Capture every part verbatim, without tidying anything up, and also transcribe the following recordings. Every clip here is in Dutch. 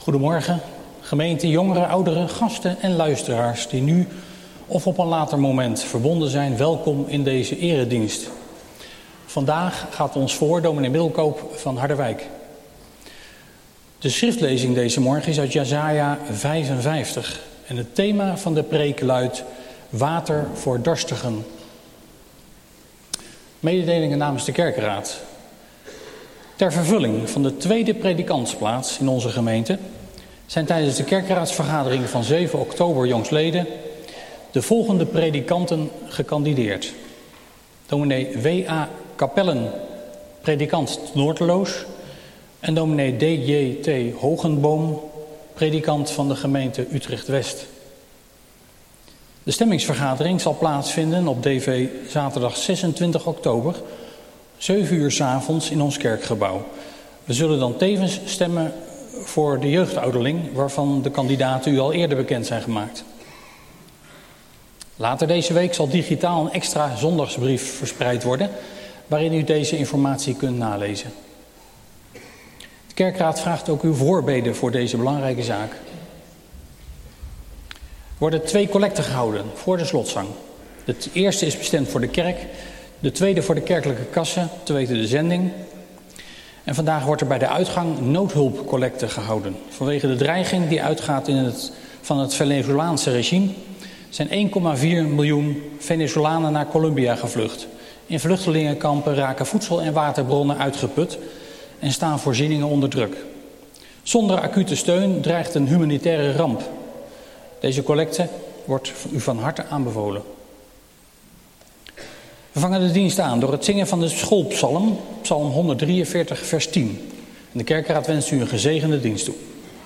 Goedemorgen, gemeente, jongeren, ouderen, gasten en luisteraars die nu of op een later moment verbonden zijn. Welkom in deze eredienst. Vandaag gaat ons voor dominee Middelkoop van Harderwijk. De schriftlezing deze morgen is uit Jesaja vijfenvijftig en het thema van de preek luidt water voor dorstigen. Mededelingen namens de kerkenraad. Ter vervulling van de tweede predikantsplaats in onze gemeente zijn tijdens de kerkenraadsvergadering van zeven oktober jongstleden de volgende predikanten gekandideerd. Dominee W A Kapellen, predikant Noorderloos, en dominee D J T Hogenboom, predikant van de gemeente Utrecht-West. De stemmingsvergadering zal plaatsvinden op D V zaterdag zesentwintig oktober, zeven uur 's avonds in ons kerkgebouw. We zullen dan tevens stemmen voor de jeugdouderling, waarvan de kandidaten u al eerder bekend zijn gemaakt. Later deze week zal digitaal een extra zondagsbrief verspreid worden, waarin u deze informatie kunt nalezen. De kerkraad vraagt ook uw voorbeden voor deze belangrijke zaak. Er worden twee collecten gehouden voor de slotzang. De eerste is bestemd voor de kerk, de tweede voor de kerkelijke kassen, te weten de zending. En vandaag wordt er bij de uitgang noodhulpcollecte gehouden. Vanwege de dreiging die uitgaat in het, van het Venezolaanse regime zijn één komma vier miljoen Venezolanen naar Colombia gevlucht. In vluchtelingenkampen raken voedsel- en waterbronnen uitgeput en staan voorzieningen onder druk. Zonder acute steun dreigt een humanitaire ramp. Deze collecte wordt u van harte aanbevolen. We vangen de dienst aan door het zingen van de schoolpsalm, psalm honderddrieënveertig, vers tien. En de kerkraad wenst u een gezegende dienst toe.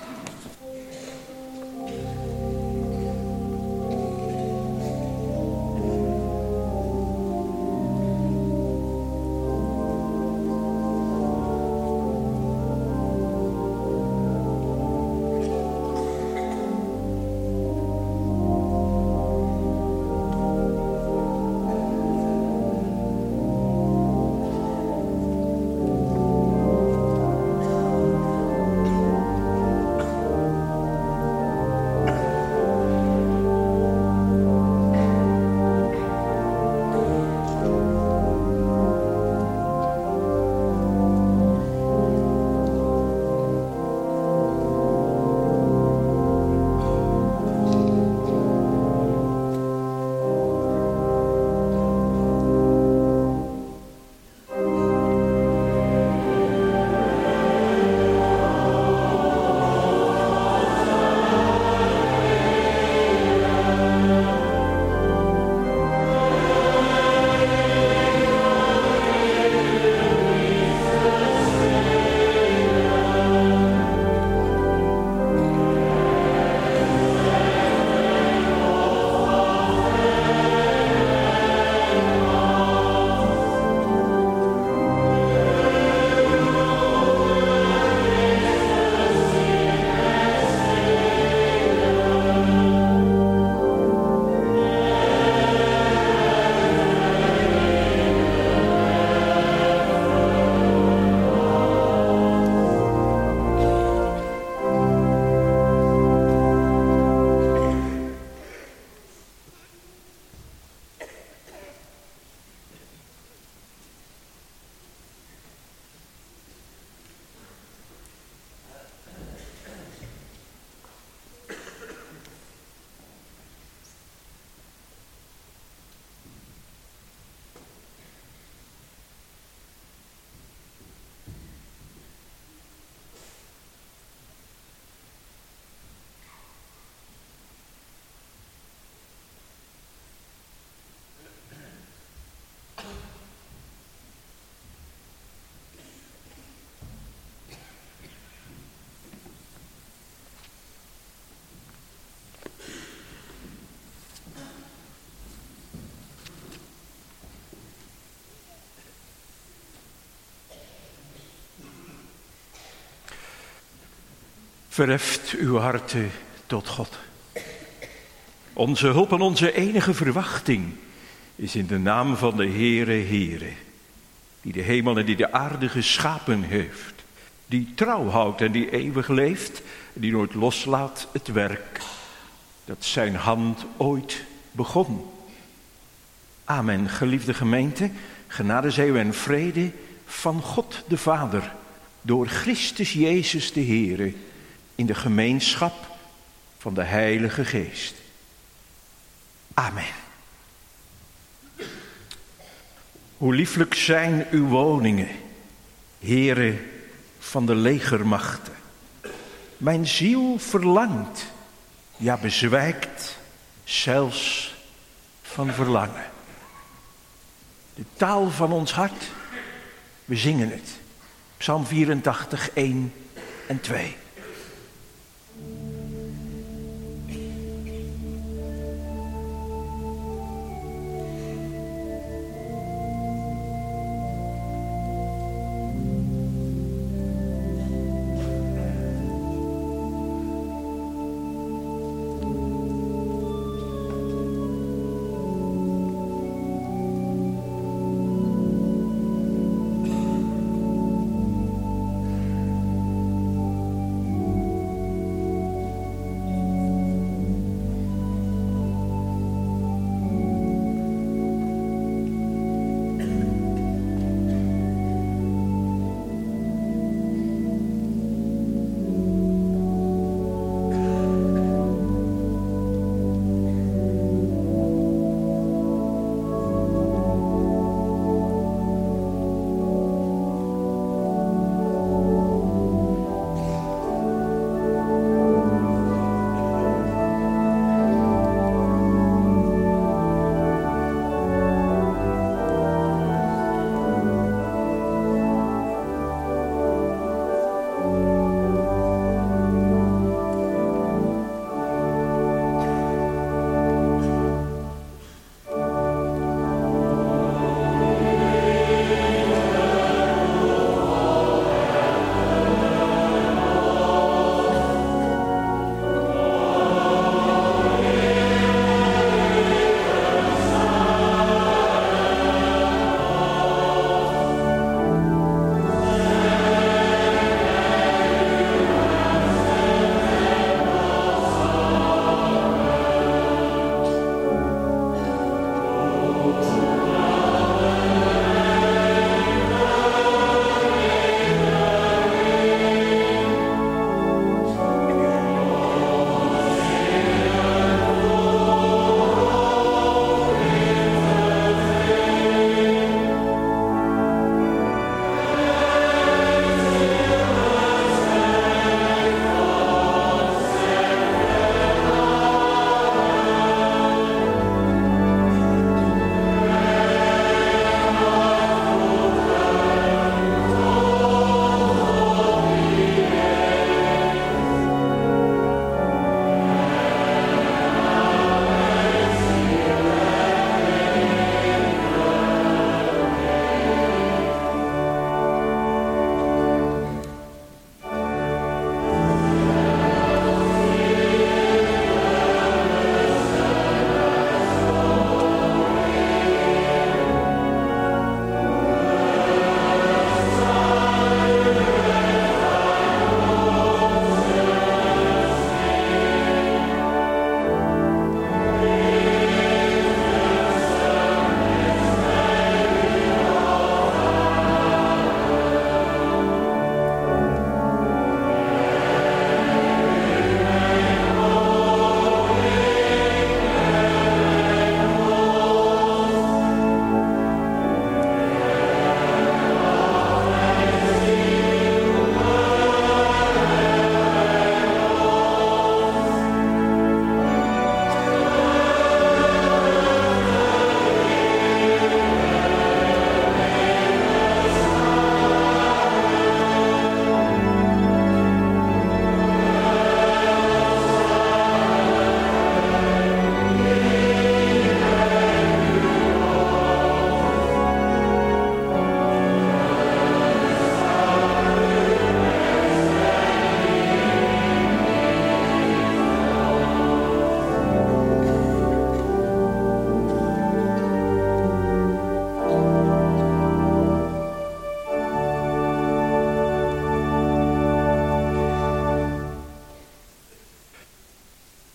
Verheft uw harten tot God. Onze hulp en onze enige verwachting is in de naam van de Heere Heere, die de hemel en die de aarde geschapen heeft, die trouw houdt en die eeuwig leeft, die nooit loslaat het werk dat zijn hand ooit begon. Amen, geliefde gemeente, genade, zegen en vrede van God de Vader, door Christus Jezus de Heere, in de gemeenschap van de Heilige Geest. Amen. Hoe lieflijk zijn uw woningen, Heere van de legermachten. Mijn ziel verlangt, ja bezwijkt, zelfs van verlangen. De taal van ons hart, we zingen het. Psalm vierentachtig, één en twee.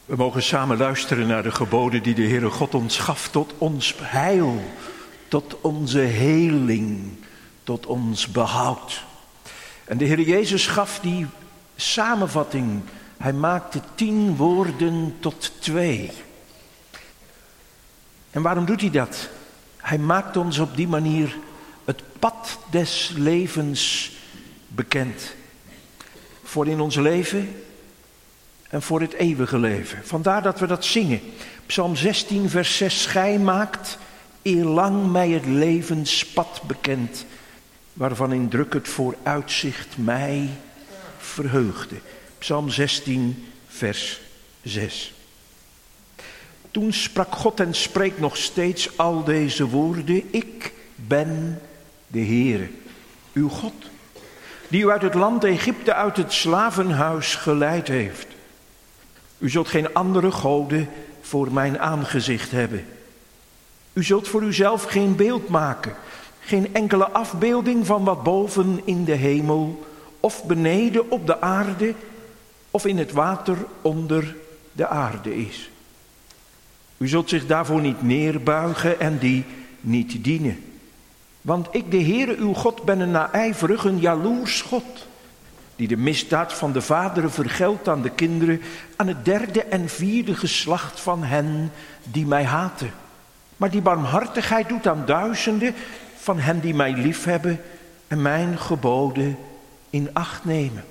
We mogen samen luisteren naar de geboden die de Heere God ons gaf tot ons heil, tot onze heling, tot ons behoud. En de Heer Jezus gaf die samenvatting. Hij maakte tien woorden tot twee. En waarom doet hij dat? Hij maakt ons op die manier het pad des levens bekend. Voor in ons leven en voor het eeuwige leven. Vandaar dat we dat zingen. Psalm zestien vers zes. Gij maakt eerlang mij het levenspad bekend, waarvan in druk het vooruitzicht mij verheugde. Psalm zestien vers zes. Toen sprak God en spreekt nog steeds al deze woorden. Ik ben de Heere, uw God, die u uit het land Egypte, uit het slavenhuis geleid heeft. U zult geen andere goden voor mijn aangezicht hebben. U zult voor uzelf geen beeld maken, geen enkele afbeelding van wat boven in de hemel of beneden op de aarde of in het water onder de aarde is. U zult zich daarvoor niet neerbuigen en die niet dienen. Want ik, de Heere uw God, ben een naijverig, een jaloers God, die de misdaad van de vaderen vergeldt aan de kinderen, aan het derde en vierde geslacht van hen die mij haten. Maar die barmhartigheid doet aan duizenden van hen die mij liefhebben en mijn geboden in acht nemen.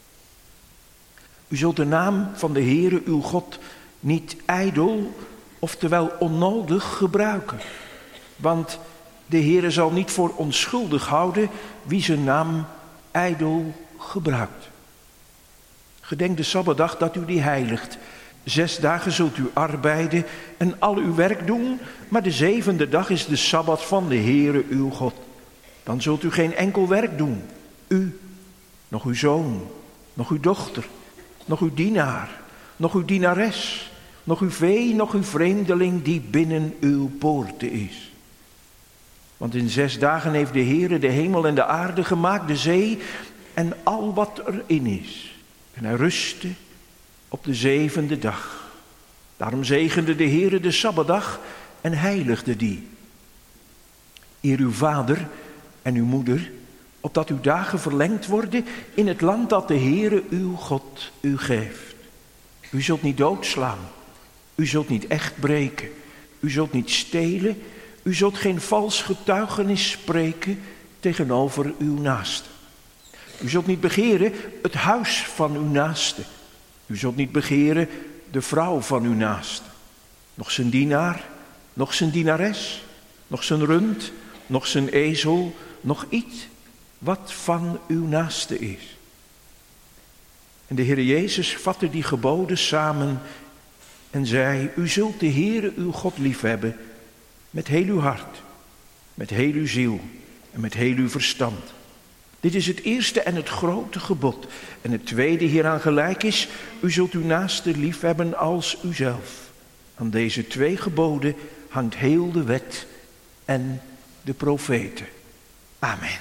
U zult de naam van de Heere uw God niet ijdel, oftewel onnodig gebruiken. Want de Heere zal niet voor onschuldig houden wie zijn naam ijdel gebruikt. Gedenk de Sabbatdag dat u die heiligt. Zes dagen zult u arbeiden en al uw werk doen, maar de zevende dag is de Sabbat van de Heere uw God. Dan zult u geen enkel werk doen, u, nog uw zoon, nog uw dochter, nog uw dienaar, nog uw dienares, nog uw vee, nog uw vreemdeling die binnen uw poorten is. Want in zes dagen heeft de Heere de hemel en de aarde gemaakt, de zee en al wat erin is. En hij rustte op de zevende dag. Daarom zegende de Heere de Sabbatdag en heiligde die. Eer uw vader en uw moeder, opdat uw dagen verlengd worden in het land dat de Heere uw God u geeft. U zult niet doodslaan. U zult niet echt breken. U zult niet stelen. U zult geen vals getuigenis spreken tegenover uw naaste. U zult niet begeren het huis van uw naaste. U zult niet begeren de vrouw van uw naaste. Nog zijn dienaar, nog zijn dienares, nog zijn rund, nog zijn ezel, nog iets wat van uw naaste is. En de Heer Jezus vatte die geboden samen en zei: U zult de Heere uw God liefhebben met heel uw hart, met heel uw ziel en met heel uw verstand. Dit is het eerste en het grote gebod. En het tweede hieraan gelijk is: u zult uw naaste liefhebben als uzelf. Aan deze twee geboden hangt heel de wet en de profeten. Amen.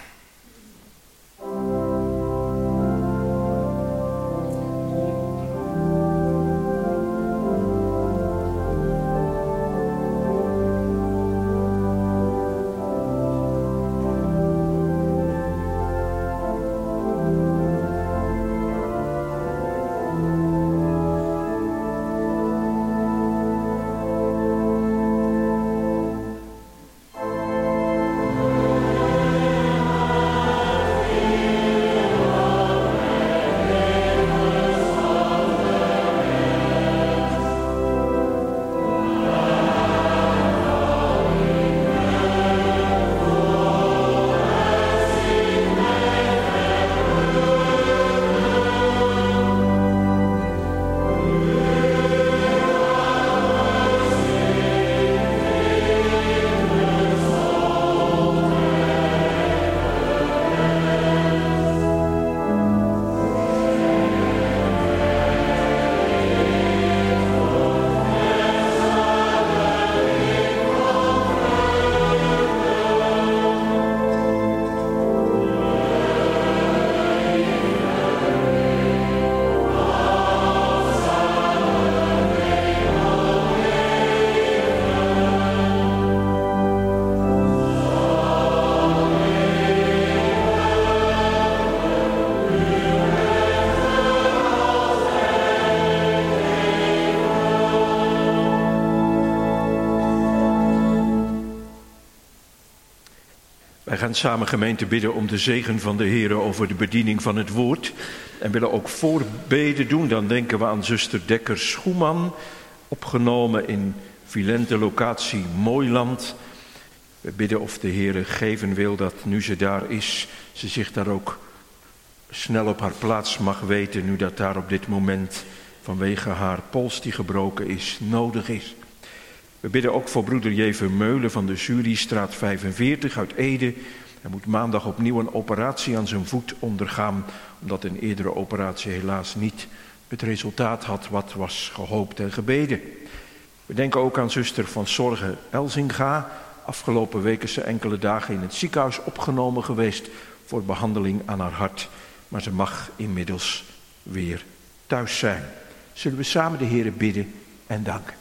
gaan samen gemeente bidden om de zegen van de Heer over de bediening van het woord. En willen ook voorbeden doen. Dan denken we aan zuster Dekker-Schoeman, opgenomen in Vilente, locatie Mooiland. We bidden of de Heer geven wil dat nu ze daar is, ze zich daar ook snel op haar plaats mag weten, nu dat daar op dit moment vanwege haar pols die gebroken is, nodig is. We bidden ook voor broeder J. Vermeulen van de Zuristraat vijfenveertig uit Ede. Hij moet maandag opnieuw een operatie aan zijn voet ondergaan, omdat een eerdere operatie helaas niet het resultaat had wat was gehoopt en gebeden. We denken ook aan zuster van Zorgen Elzinga. Afgelopen week is ze enkele dagen in het ziekenhuis opgenomen geweest voor behandeling aan haar hart. Maar ze mag inmiddels weer thuis zijn. Zullen we samen de Heere bidden en danken.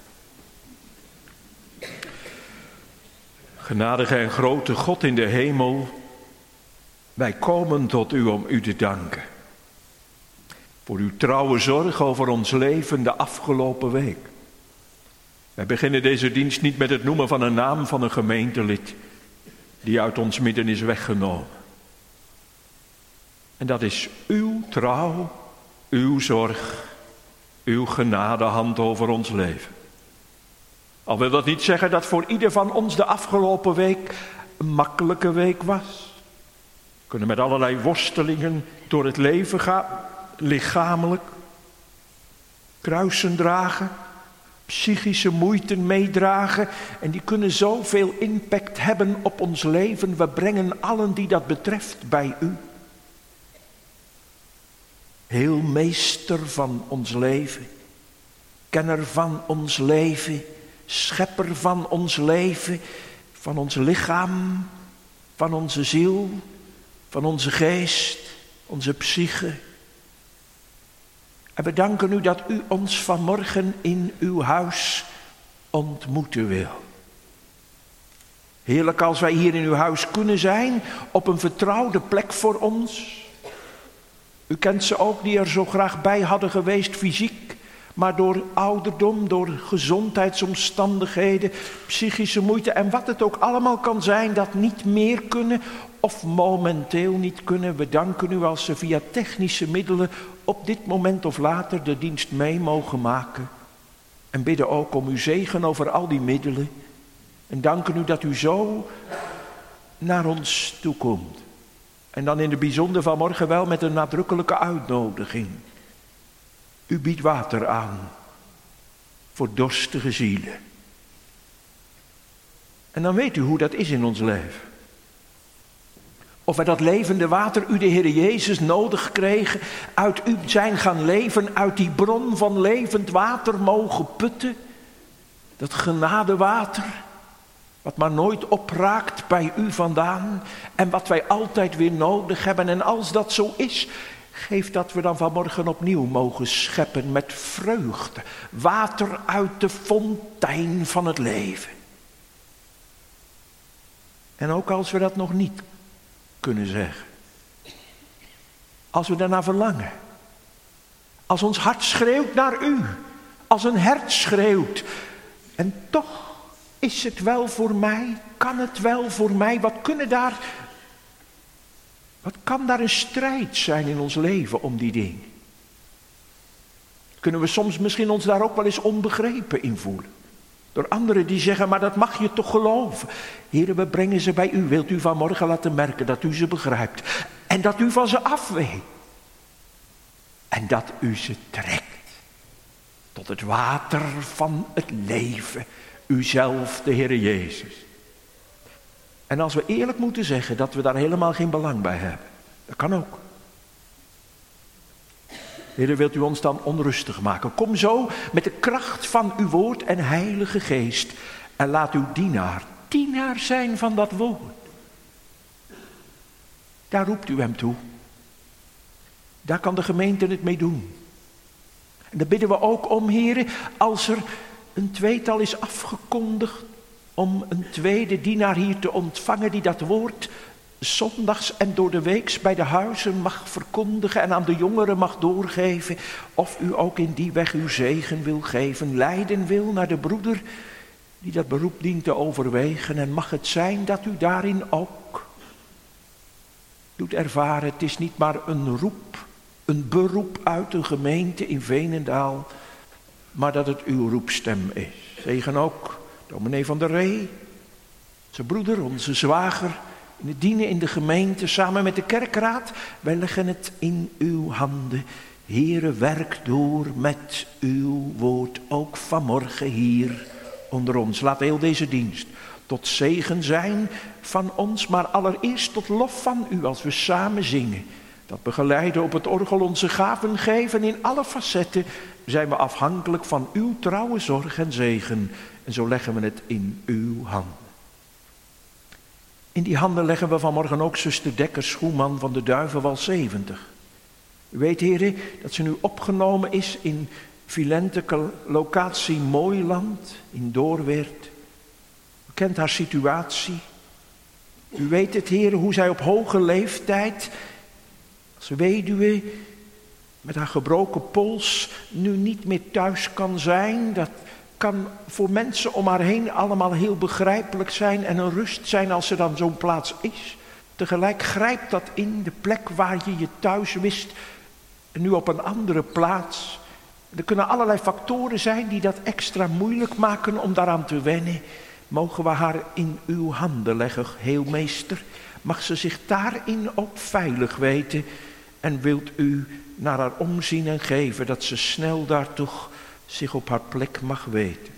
Genadige en grote God in de hemel, wij komen tot u om u te danken. Voor uw trouwe zorg over ons leven de afgelopen week. Wij beginnen deze dienst niet met het noemen van een naam van een gemeentelid die uit ons midden is weggenomen. En dat is uw trouw, uw zorg, uw genadehand over ons leven. Al wil dat niet zeggen dat voor ieder van ons de afgelopen week een makkelijke week was. We kunnen met allerlei worstelingen door het leven gaan, lichamelijk, kruisen dragen, psychische moeite meedragen. En die kunnen zoveel impact hebben op ons leven. We brengen allen die dat betreft bij u. Heel meester van ons leven, kenner van ons leven, schepper van ons leven, van ons lichaam, van onze ziel, van onze geest, onze psyche. En we danken u dat u ons vanmorgen in uw huis ontmoeten wil. Heerlijk als wij hier in uw huis kunnen zijn, op een vertrouwde plek voor ons. U kent ze ook die er zo graag bij hadden geweest fysiek, maar door ouderdom, door gezondheidsomstandigheden, psychische moeite en wat het ook allemaal kan zijn, dat niet meer kunnen of momenteel niet kunnen. We danken u als ze via technische middelen op dit moment of later de dienst mee mogen maken. En bidden ook om uw zegen over al die middelen. En danken u dat u zo naar ons toekomt. En dan in de bijzonder vanmorgen wel met een nadrukkelijke uitnodiging. U biedt water aan voor dorstige zielen. En dan weet u hoe dat is in ons leven. Of wij dat levende water, u de Heer Jezus, nodig kregen, uit u zijn gaan leven, uit die bron van levend water mogen putten. Dat genadewater, wat maar nooit opraakt bij u vandaan en wat wij altijd weer nodig hebben. En als dat zo is, geef dat we dan vanmorgen opnieuw mogen scheppen met vreugde. Water uit de fontein van het leven. En ook als we dat nog niet kunnen zeggen. Als we daarna verlangen. Als ons hart schreeuwt naar u. Als een hert schreeuwt. En toch is het wel voor mij? Kan het wel voor mij? Wat kunnen daar... Wat kan daar een strijd zijn in ons leven om die dingen? Kunnen we soms misschien ons daar ook wel eens onbegrepen in voelen? Door anderen die zeggen, maar dat mag je toch geloven. Heren, we brengen ze bij u. Wilt u vanmorgen laten merken dat u ze begrijpt. En dat u van ze afweet. En dat u ze trekt. Tot het water van het leven. Uzelf, de Heere Jezus. En als we eerlijk moeten zeggen dat we daar helemaal geen belang bij hebben. Dat kan ook. Heere, wilt u ons dan onrustig maken? Kom zo met de kracht van uw woord en heilige geest. En laat uw dienaar, dienaar zijn van dat woord. Daar roept u hem toe. Daar kan de gemeente het mee doen. En daar bidden we ook om, Heere, als er een tweetal is afgekondigd, om een tweede dienaar hier te ontvangen die dat woord zondags en door de weeks bij de huizen mag verkondigen en aan de jongeren mag doorgeven. Of u ook in die weg uw zegen wil geven, leiden wil naar de broeder die dat beroep dient te overwegen. En mag het zijn dat u daarin ook doet ervaren, het is niet maar een roep, een beroep uit een gemeente in Veenendaal, maar dat het uw roepstem is. Zegen ook dominee van der Ree, zijn broeder, onze zwager, in het dienen in de gemeente, samen met de kerkraad. Wij leggen het in uw handen. Heere, werk door met uw woord, ook vanmorgen hier onder ons. Laat heel deze dienst tot zegen zijn van ons, maar allereerst tot lof van u als we samen zingen. Dat begeleiden op het orgel onze gaven geven. In alle facetten zijn we afhankelijk van uw trouwe zorg en zegen. En zo leggen we het in uw handen. In die handen leggen we vanmorgen ook zuster Dekker Schoeman van de Duivenwal zeventig. U weet, heren, dat ze nu opgenomen is in Vilente locatie Mooiland in Doorwerth. U kent haar situatie. U weet het, heren, hoe zij op hoge leeftijd als weduwe met haar gebroken pols nu niet meer thuis kan zijn. Dat kan voor mensen om haar heen allemaal heel begrijpelijk zijn en een rust zijn als er dan zo'n plaats is. Tegelijk grijpt dat in de plek waar je je thuis wist en nu op een andere plaats. Er kunnen allerlei factoren zijn die dat extra moeilijk maken om daaraan te wennen. Mogen we haar in uw handen leggen, heelmeester. Mag ze zich daarin ook veilig weten. En wilt u naar haar omzien en geven dat ze snel daar toch zich op haar plek mag weten.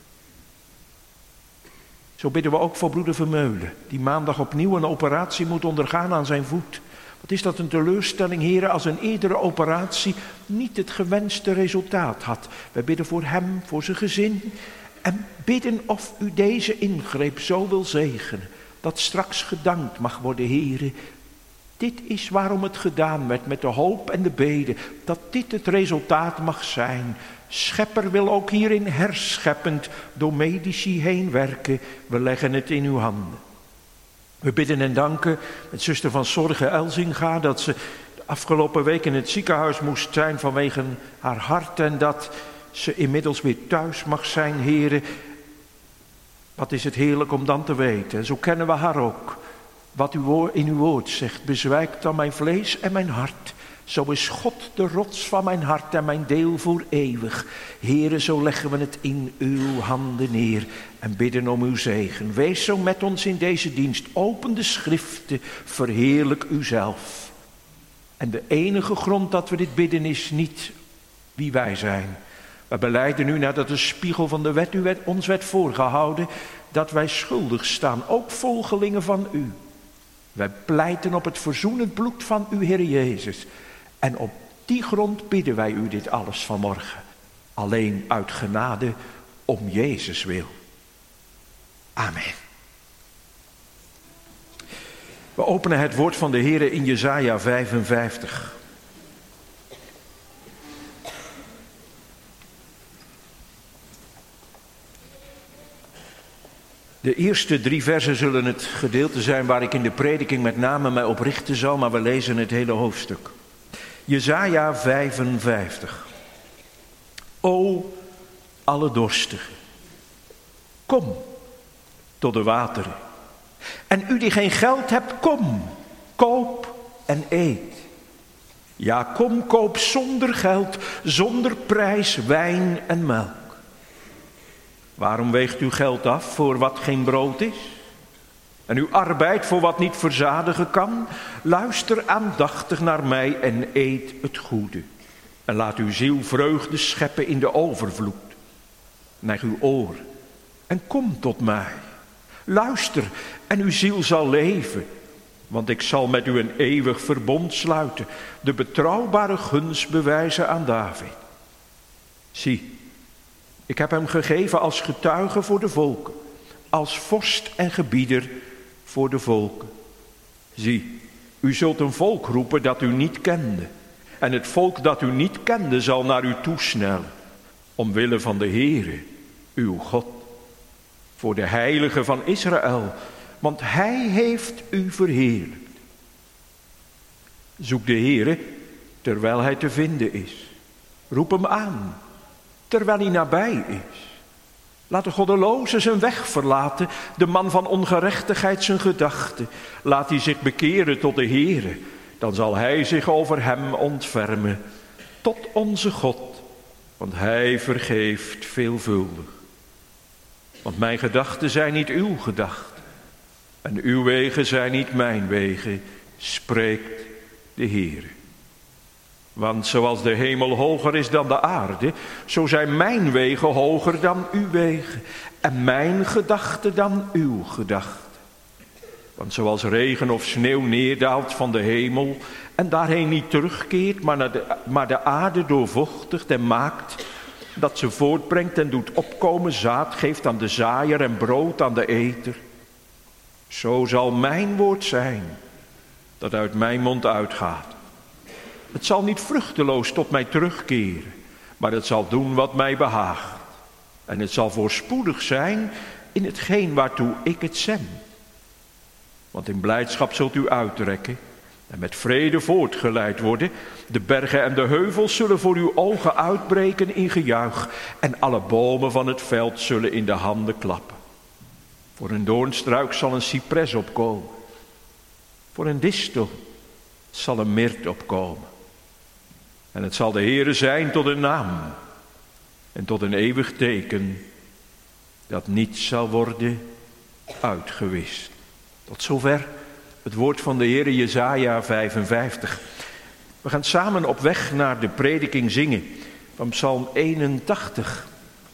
Zo bidden we ook voor broeder Vermeulen, die maandag opnieuw een operatie moet ondergaan aan zijn voet. Wat is dat een teleurstelling, heren, als een eerdere operatie niet het gewenste resultaat had. Wij bidden voor hem, voor zijn gezin en bidden of u deze ingreep zo wil zegenen, dat straks gedankt mag worden, heren. Dit is waarom het gedaan werd met de hoop en de bede, dat dit het resultaat mag zijn. Schepper wil ook hierin herscheppend door medici heen werken. We leggen het in uw handen. We bidden en danken met zuster van Zorge Elzinga dat ze de afgelopen week in het ziekenhuis moest zijn vanwege haar hart en dat ze inmiddels weer thuis mag zijn, heren. Wat is het heerlijk om dan te weten. En zo kennen we haar ook. Wat u in uw woord zegt, bezwijkt dan mijn vlees en mijn hart. Zo is God de rots van mijn hart en mijn deel voor eeuwig. Here, zo leggen we het in uw handen neer en bidden om uw zegen. Wees zo met ons in deze dienst. Open de schriften, verheerlijk uzelf. En de enige grond dat we dit bidden is niet wie wij zijn. We belijden nu nadat de spiegel van de wet, u wet ons werd voorgehouden, dat wij schuldig staan, ook volgelingen van u. Wij pleiten op het verzoenend bloed van uw Heer Jezus. En op die grond bidden wij u dit alles vanmorgen. Alleen uit genade om Jezus wil. Amen. We openen het woord van de Heer in Jesaja vijfenvijftig. De eerste drie versen zullen het gedeelte zijn waar ik in de prediking met name mij op richten zal, maar we lezen het hele hoofdstuk. Jesaja vijfenvijftig. O, alle dorstigen, kom tot de wateren. En u die geen geld hebt, kom, koop en eet. Ja, kom, koop zonder geld, zonder prijs, wijn en melk. Waarom weegt u geld af voor wat geen brood is? En uw arbeid voor wat niet verzadigen kan? Luister aandachtig naar mij en eet het goede. En laat uw ziel vreugde scheppen in de overvloed. Neig uw oor en kom tot mij. Luister en uw ziel zal leven. Want ik zal met u een eeuwig verbond sluiten. De betrouwbare gunst bewijzen aan David. Zie, ik heb hem gegeven als getuige voor de volken. Als vorst en gebieder voor de volken. Zie, u zult een volk roepen dat u niet kende. En het volk dat u niet kende zal naar u toesnellen. Omwille van de Heere, uw God. Voor de Heilige van Israël. Want hij heeft u verheerlijkt. Zoek de Heere terwijl hij te vinden is. Roep hem aan terwijl hij nabij is. Laat de goddeloze zijn weg verlaten, de man van ongerechtigheid zijn gedachten. Laat hij zich bekeren tot de Heere, dan zal hij zich over hem ontfermen. Tot onze God, want hij vergeeft veelvuldig. Want mijn gedachten zijn niet uw gedachten, en uw wegen zijn niet mijn wegen, spreekt de Heere. Want zoals de hemel hoger is dan de aarde, zo zijn mijn wegen hoger dan uw wegen, en mijn gedachten dan uw gedachten. Want zoals regen of sneeuw neerdaalt van de hemel en daarheen niet terugkeert, maar, naar de, maar de aarde doorvochtigt en maakt dat ze voortbrengt en doet opkomen, zaad geeft aan de zaaier en brood aan de eter. Zo zal mijn woord zijn dat uit mijn mond uitgaat. Het zal niet vruchteloos tot mij terugkeren, maar het zal doen wat mij behaagt. En het zal voorspoedig zijn in hetgeen waartoe ik het zend. Want in blijdschap zult u uitrekken en met vrede voortgeleid worden. De bergen en de heuvels zullen voor uw ogen uitbreken in gejuich. En alle bomen van het veld zullen in de handen klappen. Voor een doornstruik zal een cipres opkomen. Voor een distel zal een mirt opkomen. En het zal de Heere zijn tot een naam en tot een eeuwig teken dat niet zal worden uitgewist. Tot zover het woord van de Heere, Jesaja vijfenvijftig. We gaan samen op weg naar de prediking zingen van Psalm eenentachtig.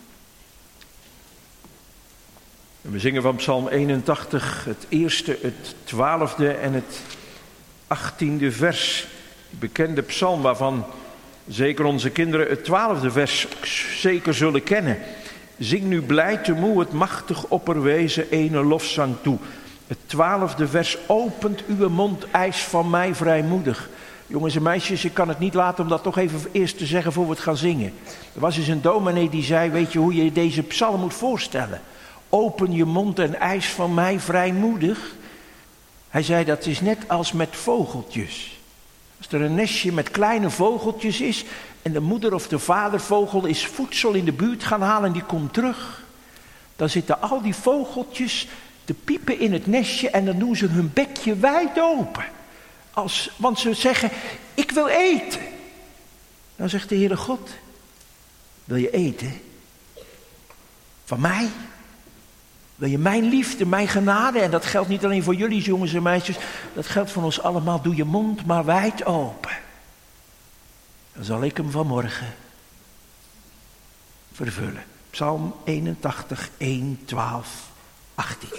En we zingen van Psalm eenentachtig het eerste, het twaalfde en het achttiende vers. Die bekende psalm waarvan zeker onze kinderen het twaalfde vers zeker zullen kennen. Zing nu blij temoe het machtig opperwezen ene lofzang toe. Het twaalfde vers, opent uw mond, eis van mij vrijmoedig. Jongens en meisjes, ik kan het niet laten om dat toch even eerst te zeggen voor we het gaan zingen. Er was eens een dominee die zei, weet je hoe je deze psalm moet voorstellen? Open je mond en eis van mij vrijmoedig. Hij zei, dat is net als met vogeltjes. Als er een nestje met kleine vogeltjes is en de moeder of de vadervogel is voedsel in de buurt gaan halen en die komt terug. Dan zitten al die vogeltjes te piepen in het nestje en dan doen ze hun bekje wijd open. Als, want ze zeggen, ik wil eten. Dan zegt de Heere God, wil je eten? Van mij? Wil je mijn liefde, mijn genade? En dat geldt niet alleen voor jullie jongens en meisjes. Dat geldt voor ons allemaal. Doe je mond maar wijd open. Dan zal ik hem vanmorgen vervullen. Psalm eenentachtig, één, twaalf, achttien.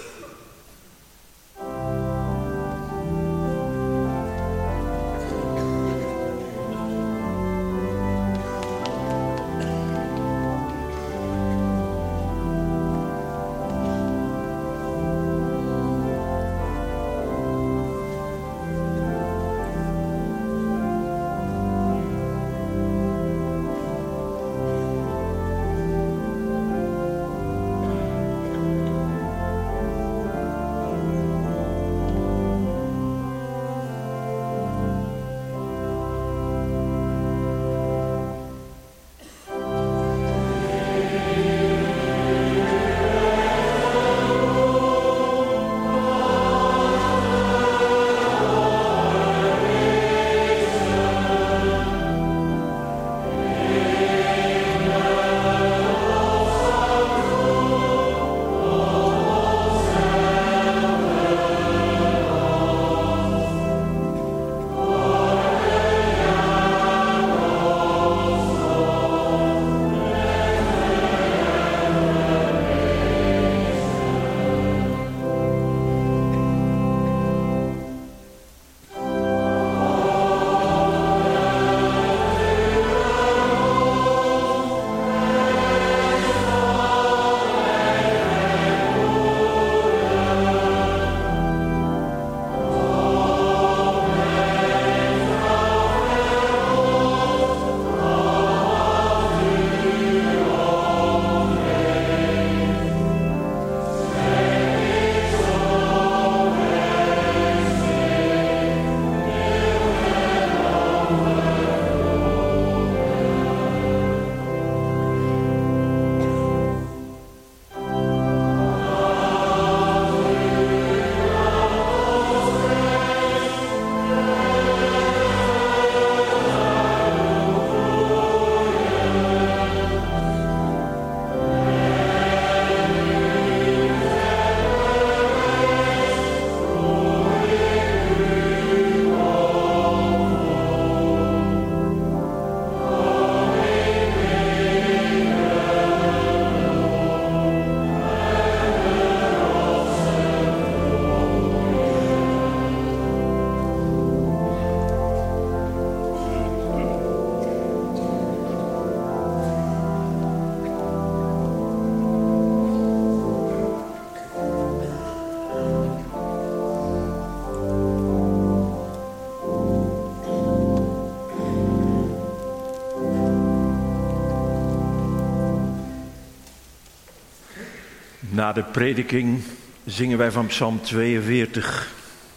Na de prediking zingen wij van Psalm tweeënveertig.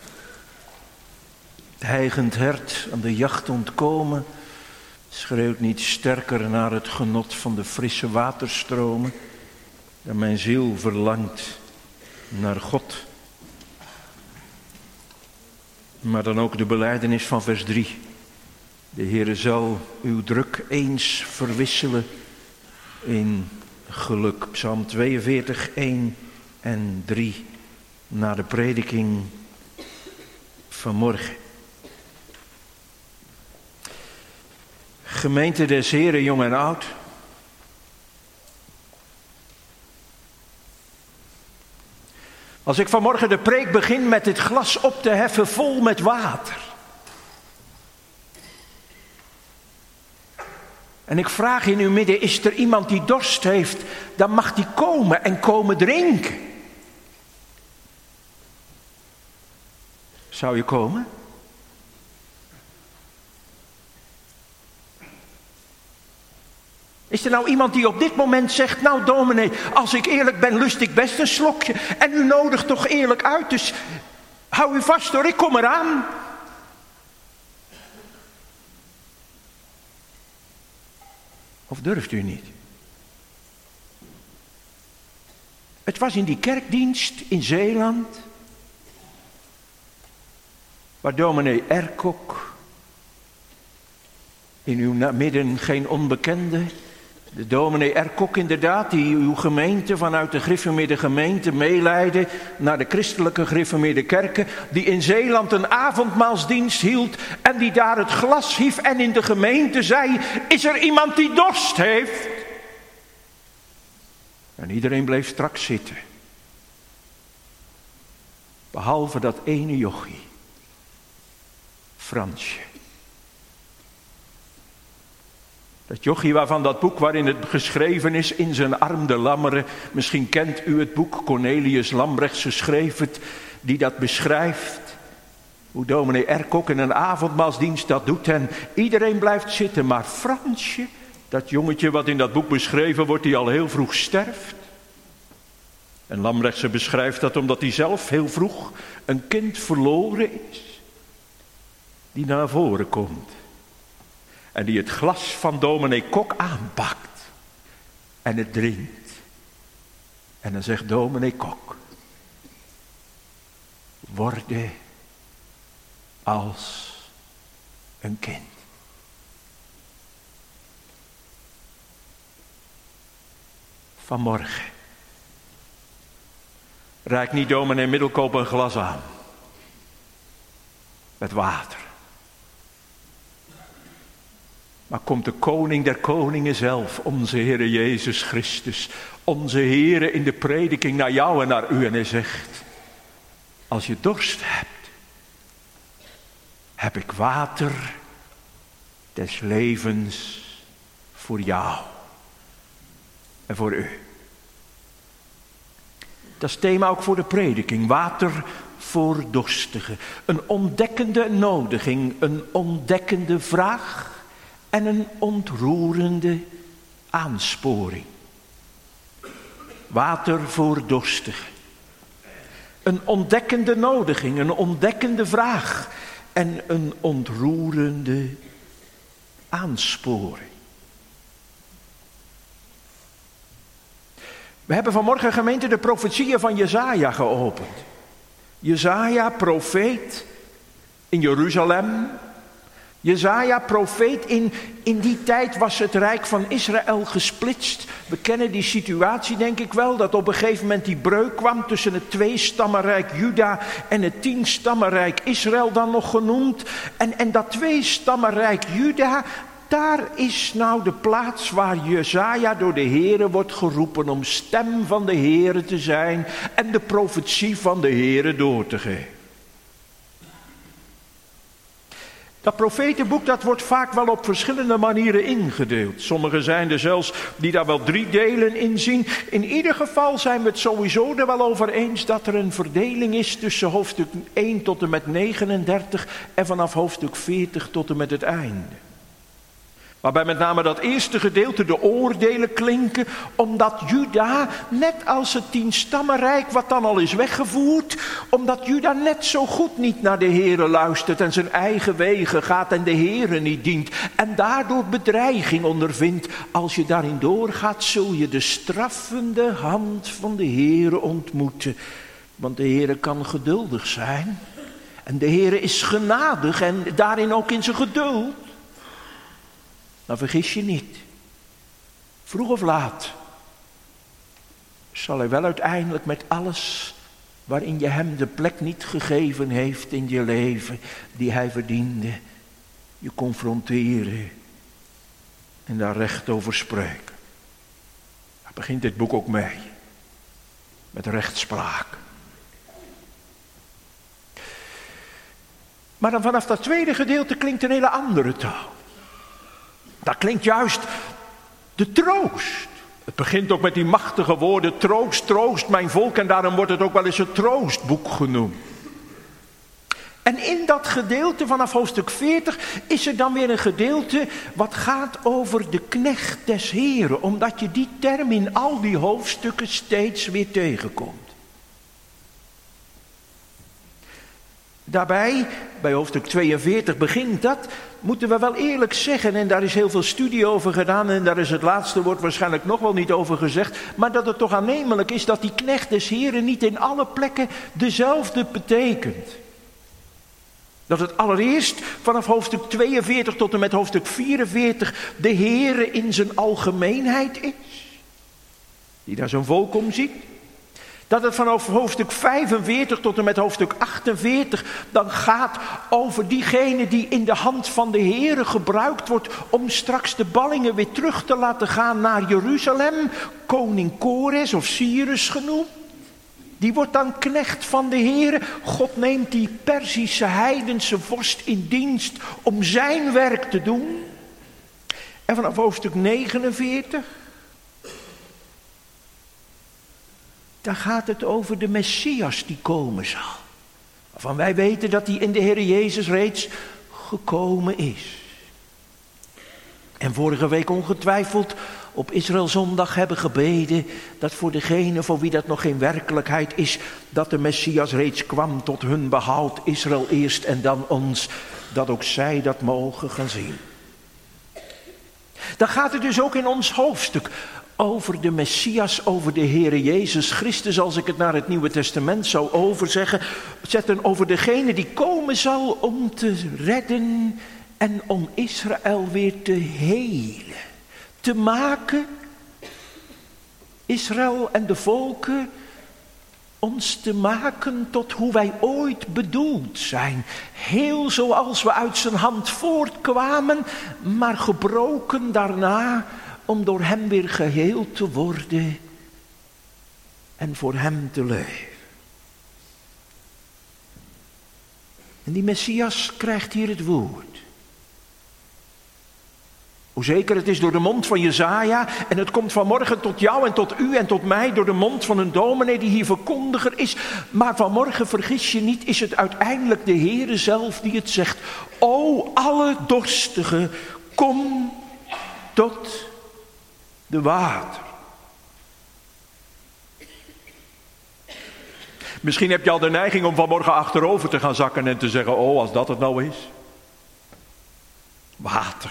Het hijgend hert aan de jacht ontkomen, schreeuwt niet sterker naar het genot van de frisse waterstromen, dan mijn ziel verlangt naar God. Maar dan ook de belijdenis van vers drie. De Heere zal uw druk eens verwisselen in geluk. Psalm tweeënveertig, één en drie. Na de prediking vanmorgen. Gemeente des Heren, jong en oud. Als ik vanmorgen de preek begin met dit glas op te heffen vol met water. En ik vraag in uw midden, is er iemand die dorst heeft, dan mag die komen en komen drinken. Zou je komen? Is er nou iemand die op dit moment zegt, nou dominee, als ik eerlijk ben, lust ik best een slokje. En u nodigt toch eerlijk uit, dus hou u vast hoor, ik kom eraan. Of durft u niet? Het was in die kerkdienst in Zeeland, waar dominee Erkok, in uw midden geen onbekende, de dominee Erkok inderdaad, die uw gemeente vanuit de gereformeerde gemeente meeleidde naar de christelijke gereformeerde kerken, die in Zeeland een avondmaalsdienst hield en die daar het glas hief en in de gemeente zei, is er iemand die dorst heeft? En iedereen bleef strak zitten. Behalve dat ene jochie, Fransje. Dat jochie waarvan dat boek waarin het geschreven is, In zijn arm de lammeren. Misschien kent u het boek, Cornelius Lambrechtse schreef het, die dat beschrijft. Hoe dominee Erkok in een avondmaalsdienst dat doet en iedereen blijft zitten. Maar Fransje, dat jongetje wat in dat boek beschreven wordt, die al heel vroeg sterft. En Lambrechtse beschrijft dat omdat hij zelf heel vroeg een kind verloren is. Die naar voren komt. En die het glas van dominee Kok aanpakt. En het drinkt. En dan zegt dominee Kok. Worde als een kind. Vanmorgen. Reik niet dominee Middelkoop een glas aan. Met water. Maar komt de koning der koningen zelf, onze Heere Jezus Christus, onze Heere in de prediking naar jou en naar u en hij zegt, als je dorst hebt, heb ik water des levens voor jou en voor u. Dat is het thema ook voor de prediking, water voor dorstigen. Een ontdekkende nodiging, een ontdekkende vraag. En een ontroerende aansporing. Water voor dorstigen. Een ontdekkende nodiging, een ontdekkende vraag. En een ontroerende aansporing. We hebben vanmorgen, gemeente, de profetieën van Jesaja geopend. Jesaja, profeet in Jeruzalem. Jesaja, profeet, in, in die tijd was het rijk van Israël gesplitst. We kennen die situatie denk ik wel, dat op een gegeven moment die breuk kwam tussen het tweestammenrijk Juda en het tienstammenrijk Israël dan nog genoemd. En, en dat tweestammenrijk Juda, daar is nou de plaats waar Jesaja door de Heere wordt geroepen om stem van de Heere te zijn en de profetie van de Heere door te geven. Dat profetenboek dat wordt vaak wel op verschillende manieren ingedeeld. Sommigen zijn er zelfs die daar wel drie delen in zien. In ieder geval zijn we het sowieso er wel over eens dat er een verdeling is tussen hoofdstuk één tot en met negenendertig en vanaf hoofdstuk veertig tot en met het einde. Waarbij met name dat eerste gedeelte de oordelen klinken, omdat Juda, net als het tienstammenrijk wat dan al is weggevoerd, omdat Juda net zo goed niet naar de Heere luistert en zijn eigen wegen gaat en de Heere niet dient. En daardoor bedreiging ondervindt. Als je daarin doorgaat, zul je de straffende hand van de Heere ontmoeten. Want de Heere kan geduldig zijn. En de Heere is genadig en daarin ook in zijn geduld. Maar vergis je niet, vroeg of laat zal hij wel uiteindelijk met alles waarin je hem de plek niet gegeven heeft in je leven, die hij verdiende, je confronteren en daar recht over spreken. Daar begint dit boek ook mee, met rechtspraak. Maar dan vanaf dat tweede gedeelte klinkt een hele andere taal. Daar klinkt juist de troost. Het begint ook met die machtige woorden, troost, troost mijn volk. En daarom wordt het ook wel eens het troostboek genoemd. En in dat gedeelte vanaf hoofdstuk veertig is er dan weer een gedeelte wat gaat over de knecht des Heren. Omdat je die term in al die hoofdstukken steeds weer tegenkomt. Daarbij, bij hoofdstuk tweeënveertig begint dat, moeten we wel eerlijk zeggen, en daar is heel veel studie over gedaan en daar is het laatste woord waarschijnlijk nog wel niet over gezegd, maar dat het toch aannemelijk is dat die knecht des Heren niet in alle plekken dezelfde betekent. Dat het allereerst vanaf hoofdstuk tweeënveertig tot en met hoofdstuk vierenveertig de Heere in zijn algemeenheid is, die daar zijn volk om ziet. Dat het vanaf hoofdstuk vijfenveertig tot en met hoofdstuk achtenveertig dan gaat over diegene die in de hand van de Heere gebruikt wordt om straks de ballingen weer terug te laten gaan naar Jeruzalem. Koning Kores of Cyrus genoemd. Die wordt dan knecht van de Heere. God neemt die Perzische heidense vorst in dienst om zijn werk te doen. En vanaf hoofdstuk negenenveertig... daar gaat het over de Messias die komen zal. Waarvan wij weten dat hij in de Heer Jezus reeds gekomen is. En vorige week ongetwijfeld op Israëlzondag hebben gebeden dat voor degene voor wie dat nog geen werkelijkheid is, dat de Messias reeds kwam tot hun behoud, Israël eerst en dan ons, dat ook zij dat mogen gaan zien. Dan gaat het dus ook in ons hoofdstuk over de Messias, over de Heere Jezus Christus, als ik het naar het Nieuwe Testament zou overzeggen, zetten over degene die komen zal om te redden en om Israël weer te helen. Te maken, Israël en de volken, ons te maken tot hoe wij ooit bedoeld zijn. Heel zoals we uit zijn hand voortkwamen, maar gebroken daarna, om door hem weer geheel te worden en voor hem te leven. En die Messias krijgt hier het woord. Hoe zeker het is door de mond van Jesaja, en het komt vanmorgen tot jou en tot u en tot mij door de mond van een dominee die hier verkondiger is. Maar vanmorgen, vergis je niet, is het uiteindelijk de Heere zelf die het zegt. O alle dorstigen, kom tot de water. Misschien heb je al de neiging om vanmorgen achterover te gaan zakken en te zeggen, oh, als dat het nou is. Water.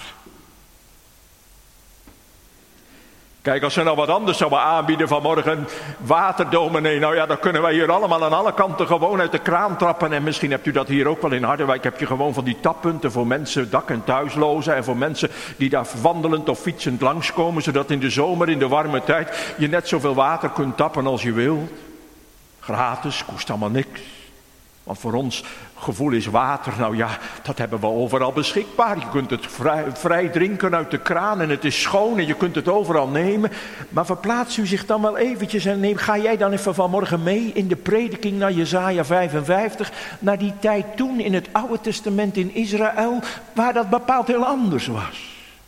Kijk, als ze nou wat anders zouden aanbieden vanmorgen, waterdominee, nou ja, dan kunnen wij hier allemaal aan alle kanten gewoon uit de kraan trappen. En misschien hebt u dat hier ook wel in Harderwijk, heb je gewoon van die tappunten voor mensen, dak- en thuislozen. En voor mensen die daar wandelend of fietsend langskomen, zodat in de zomer, in de warme tijd, je net zoveel water kunt tappen als je wilt. Gratis, kost allemaal niks. Want voor ons gevoel is water, nou ja, dat hebben we overal beschikbaar. Je kunt het vrij, vrij drinken uit de kraan en het is schoon en je kunt het overal nemen. Maar verplaats u zich dan wel eventjes en neem, ga jij dan even vanmorgen mee in de prediking naar Jesaja vijfenvijftig. Naar die tijd toen in het Oude Testament in Israël, waar dat bepaald heel anders was.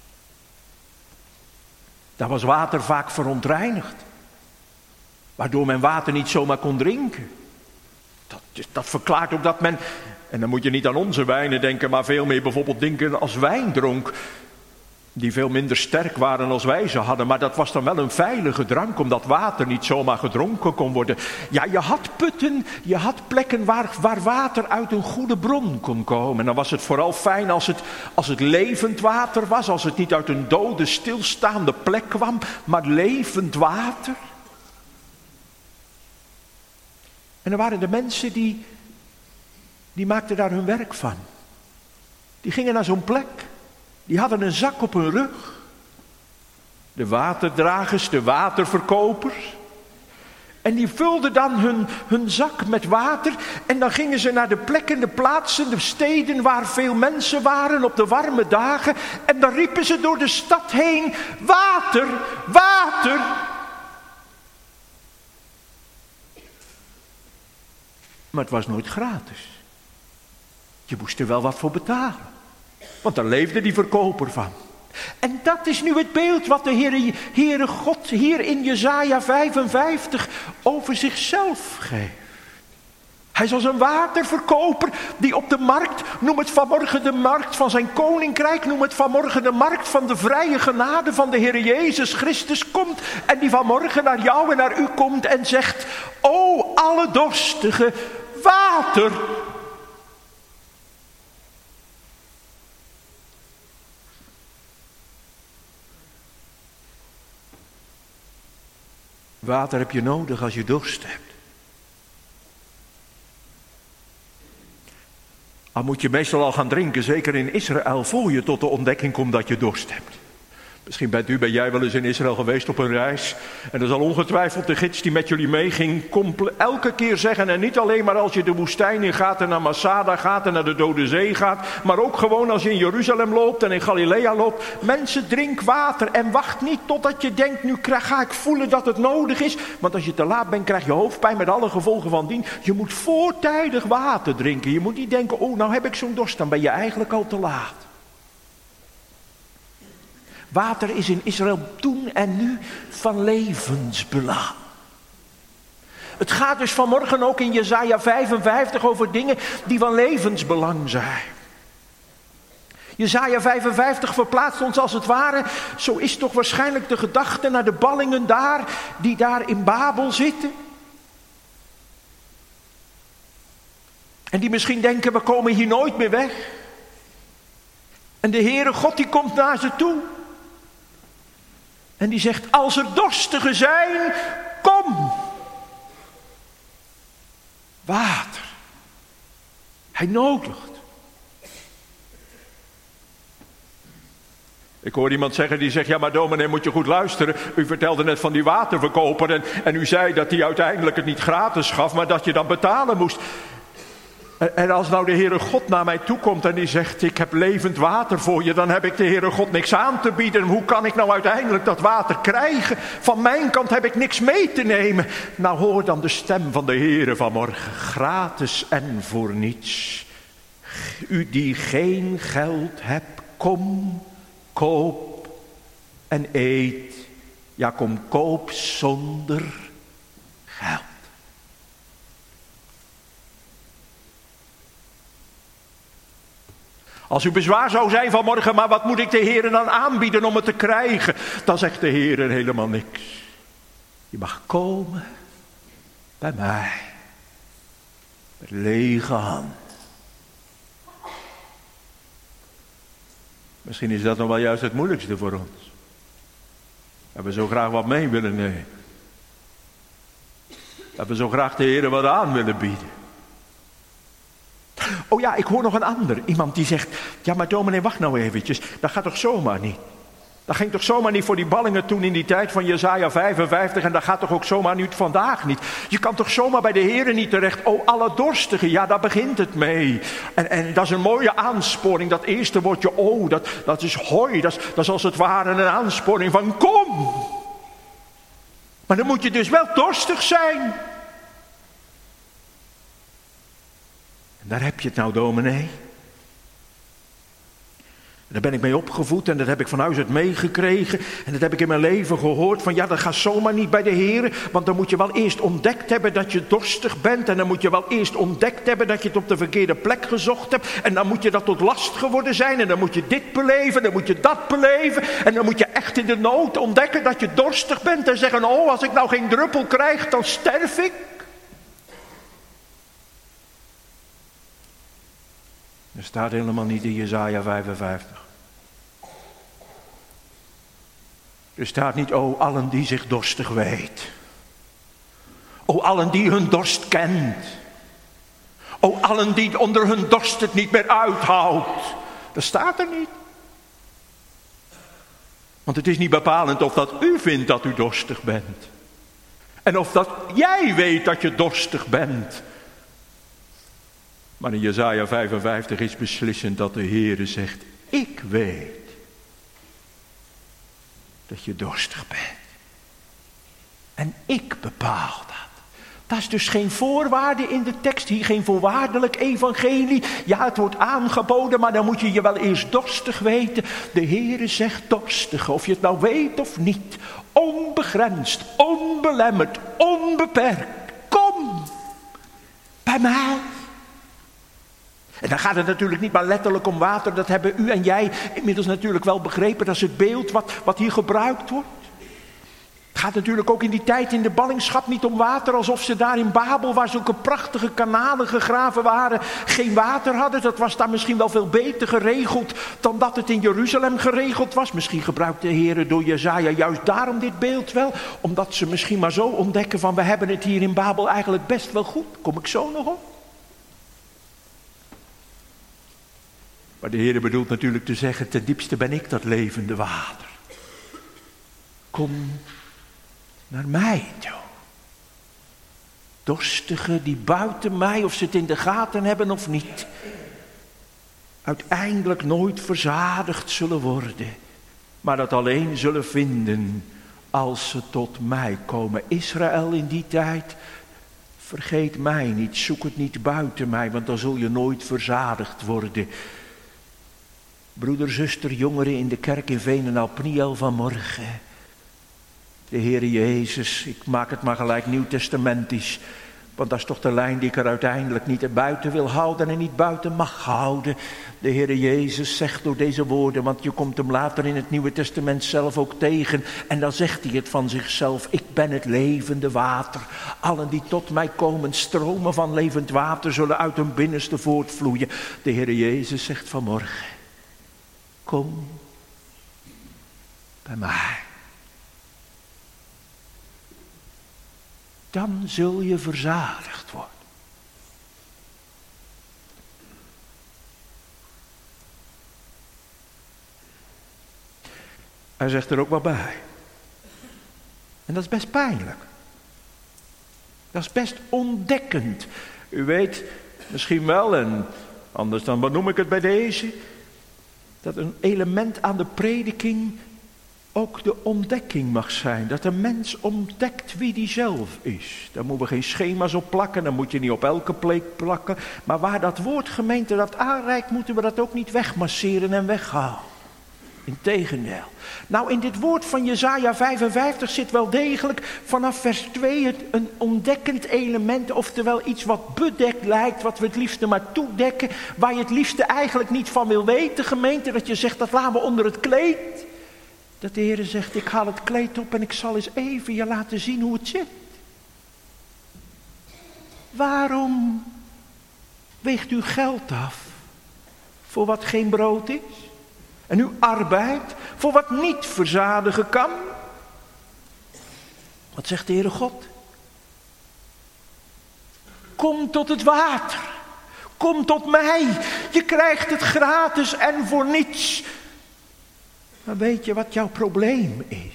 Daar was water vaak verontreinigd. Waardoor men water niet zomaar kon drinken. Dat, dat verklaart ook dat men, en dan moet je niet aan onze wijnen denken, maar veel meer bijvoorbeeld denken als wijn dronk. die veel minder sterk waren als wij ze hadden. Maar dat was dan wel een veilige drank, omdat water niet zomaar gedronken kon worden. Ja, je had putten, je had plekken waar, waar water uit een goede bron kon komen. En dan was het vooral fijn als het, als het levend water was, als het niet uit een dode, stilstaande plek kwam, maar levend water. En er waren de mensen die, die maakten daar hun werk van. Die gingen naar zo'n plek. Die hadden een zak op hun rug. De waterdragers, de waterverkopers. En die vulden dan hun, hun zak met water. En dan gingen ze naar de plekken, de plaatsen, de steden waar veel mensen waren op de warme dagen. En dan riepen ze door de stad heen: water, water. Maar het was nooit gratis. Je moest er wel wat voor betalen. Want daar leefde die verkoper van. En dat is nu het beeld wat de Heere, Heere God hier in Jesaja vijfenvijftig over zichzelf geeft. Hij is als een waterverkoper die op de markt, noem het vanmorgen de markt van zijn koninkrijk, noem het vanmorgen de markt van de vrije genade van de Heere Jezus Christus komt. En die vanmorgen naar jou en naar u komt en zegt: o alle dorstige, water. Water heb je nodig als je dorst hebt. Al moet je meestal al gaan drinken, zeker in Israël, voor je tot de ontdekking komt dat je dorst hebt. Misschien bent u, ben jij wel eens in Israël geweest op een reis. En er zal ongetwijfeld de gids die met jullie meeging comple- elke keer zeggen, en niet alleen maar als je de woestijn in gaat en naar Masada gaat en naar de Dode Zee gaat, maar ook gewoon als je in Jeruzalem loopt en in Galilea loopt. Mensen, drink water en wacht niet totdat je denkt, nu ga ik voelen dat het nodig is. Want als je te laat bent, krijg je hoofdpijn met alle gevolgen van dien. Je moet voortijdig water drinken. Je moet niet denken, oh nou heb ik zo'n dorst, dan ben je eigenlijk al te laat. Water is in Israël toen en nu van levensbelang. Het gaat dus vanmorgen ook in Jesaja vijfenvijftig over dingen die van levensbelang zijn. Jesaja vijfenvijftig verplaatst ons als het ware, zo is toch waarschijnlijk de gedachte naar de ballingen daar, die daar in Babel zitten. En die misschien denken, we komen hier nooit meer weg. En de Heere God die komt naar ze toe. En die zegt, als er dorstigen zijn, kom. Water. Hij nodigt. Ik hoor iemand zeggen die zegt, ja maar dominee moet je goed luisteren. U vertelde net van die waterverkoper en, en u zei dat hij uiteindelijk het niet gratis gaf, maar dat je dan betalen moest. En als nou de Heere God naar mij toe komt en die zegt, ik heb levend water voor je, dan heb ik de Heere God niks aan te bieden. Hoe kan ik nou uiteindelijk dat water krijgen? Van mijn kant heb ik niks mee te nemen. Nou hoor dan de stem van de Heere vanmorgen, gratis en voor niets. U die geen geld hebt, kom, koop en eet. Ja, kom, koop zonder geld. Als u bezwaar zou zijn vanmorgen, maar wat moet ik de Heere dan aanbieden om het te krijgen? Dan zegt de Heere helemaal niks. Je mag komen bij mij. Met lege hand. Misschien is dat nog wel juist het moeilijkste voor ons. Dat we zo graag wat mee willen nemen. Dat we zo graag de Heere wat aan willen bieden. Oh ja, ik hoor nog een ander. Iemand die zegt, ja maar dominee, wacht nou eventjes. Dat gaat toch zomaar niet? Dat ging toch zomaar niet voor die ballingen toen in die tijd van Jesaja vijfenvijftig. En dat gaat toch ook zomaar nu vandaag niet? Je kan toch zomaar bij de Heere niet terecht. Oh, alle dorstigen, ja daar begint het mee. En, en dat is een mooie aansporing. Dat eerste woordje, oh, dat, dat is hoi. Dat is, dat is als het ware een aansporing van kom. Maar dan moet je dus wel dorstig zijn. Daar heb je het nou, dominee. Daar ben ik mee opgevoed en dat heb ik van huis uit meegekregen. En dat heb ik in mijn leven gehoord. Van ja, dat gaat zomaar niet bij de Heer. Want dan moet je wel eerst ontdekt hebben dat je dorstig bent. En dan moet je wel eerst ontdekt hebben dat je het op de verkeerde plek gezocht hebt. En dan moet je dat tot last geworden zijn. En dan moet je dit beleven. En dan moet je dat beleven. En dan moet je echt in de nood ontdekken dat je dorstig bent. En zeggen, oh, als ik nou geen druppel krijg, dan sterf ik. Dat staat helemaal niet in Jesaja vijfenvijftig. Er staat niet, o allen die zich dorstig weet. O allen die hun dorst kent. O allen die onder hun dorst het niet meer uithoudt. Dat staat er niet. Want het is niet bepalend of dat u vindt dat u dorstig bent. En of dat jij weet dat je dorstig bent. Maar in Jesaja vijfenvijftig is beslissend dat de Heere zegt, ik weet dat je dorstig bent. En ik bepaal dat. Dat is dus geen voorwaarde in de tekst, hier geen voorwaardelijk evangelie. Ja, het wordt aangeboden, maar dan moet je je wel eerst dorstig weten. De Heere zegt dorstig, of je het nou weet of niet. Onbegrensd, onbelemmerd, onbeperkt. Kom bij mij. En dan gaat het natuurlijk niet maar letterlijk om water. Dat hebben u en jij inmiddels natuurlijk wel begrepen. Dat is het beeld wat, wat hier gebruikt wordt. Het gaat natuurlijk ook in die tijd in de ballingschap niet om water. Alsof ze daar in Babel, waar zulke prachtige kanalen gegraven waren, geen water hadden. Dat was daar misschien wel veel beter geregeld dan dat het in Jeruzalem geregeld was. Misschien gebruikt de Heer door Jesaja juist daarom dit beeld wel. Omdat ze misschien maar zo ontdekken van, we hebben het hier in Babel eigenlijk best wel goed. Kom ik zo nog op? Maar de Heer bedoelt natuurlijk te zeggen, ten diepste ben ik dat levende water. Kom naar mij toe. Dorstigen die buiten mij, of ze het in de gaten hebben of niet, uiteindelijk nooit verzadigd zullen worden. Maar dat alleen zullen vinden als ze tot mij komen. Israël in die tijd, vergeet mij niet, zoek het niet buiten mij, want dan zul je nooit verzadigd worden. Broeder, zuster, jongeren in de kerk in Veenendaal, Pniel vanmorgen. De Heere Jezus, ik maak het maar gelijk nieuwtestamentisch. Want dat is toch de lijn die ik er uiteindelijk niet buiten wil houden en niet buiten mag houden. De Heere Jezus zegt door deze woorden, want je komt hem later in het Nieuwe Testament zelf ook tegen. En dan zegt hij het van zichzelf, ik ben het levende water. Allen die tot mij komen, stromen van levend water zullen uit hun binnenste voortvloeien. De Heere Jezus zegt vanmorgen, kom bij mij. Dan zul je verzadigd worden. Hij zegt er ook wel bij. En dat is best pijnlijk. Dat is best ontdekkend. U weet misschien wel, en anders dan benoem ik het bij deze, dat een element aan de prediking ook de ontdekking mag zijn. Dat de mens ontdekt wie die zelf is. Daar moeten we geen schema's op plakken. Dan moet je niet op elke plek plakken. Maar waar dat woord gemeente dat aanreikt, moeten we dat ook niet wegmasseren en weghalen. Integendeel. Nou, in dit woord van Jesaja vijfenvijftig zit wel degelijk vanaf vers twee het een ontdekkend element. Oftewel iets wat bedekt lijkt, wat we het liefste maar toedekken. Waar je het liefste eigenlijk niet van wil weten, gemeente. Dat je zegt, dat laten we onder het kleed. Dat de Heer zegt, ik haal het kleed op en ik zal eens even je laten zien hoe het zit. Waarom weegt u geld af voor wat geen brood is? En uw arbeid voor wat niet verzadigen kan? Wat zegt de Heere God? Kom tot het water. Kom tot mij. Je krijgt het gratis en voor niets. Maar weet je wat jouw probleem is?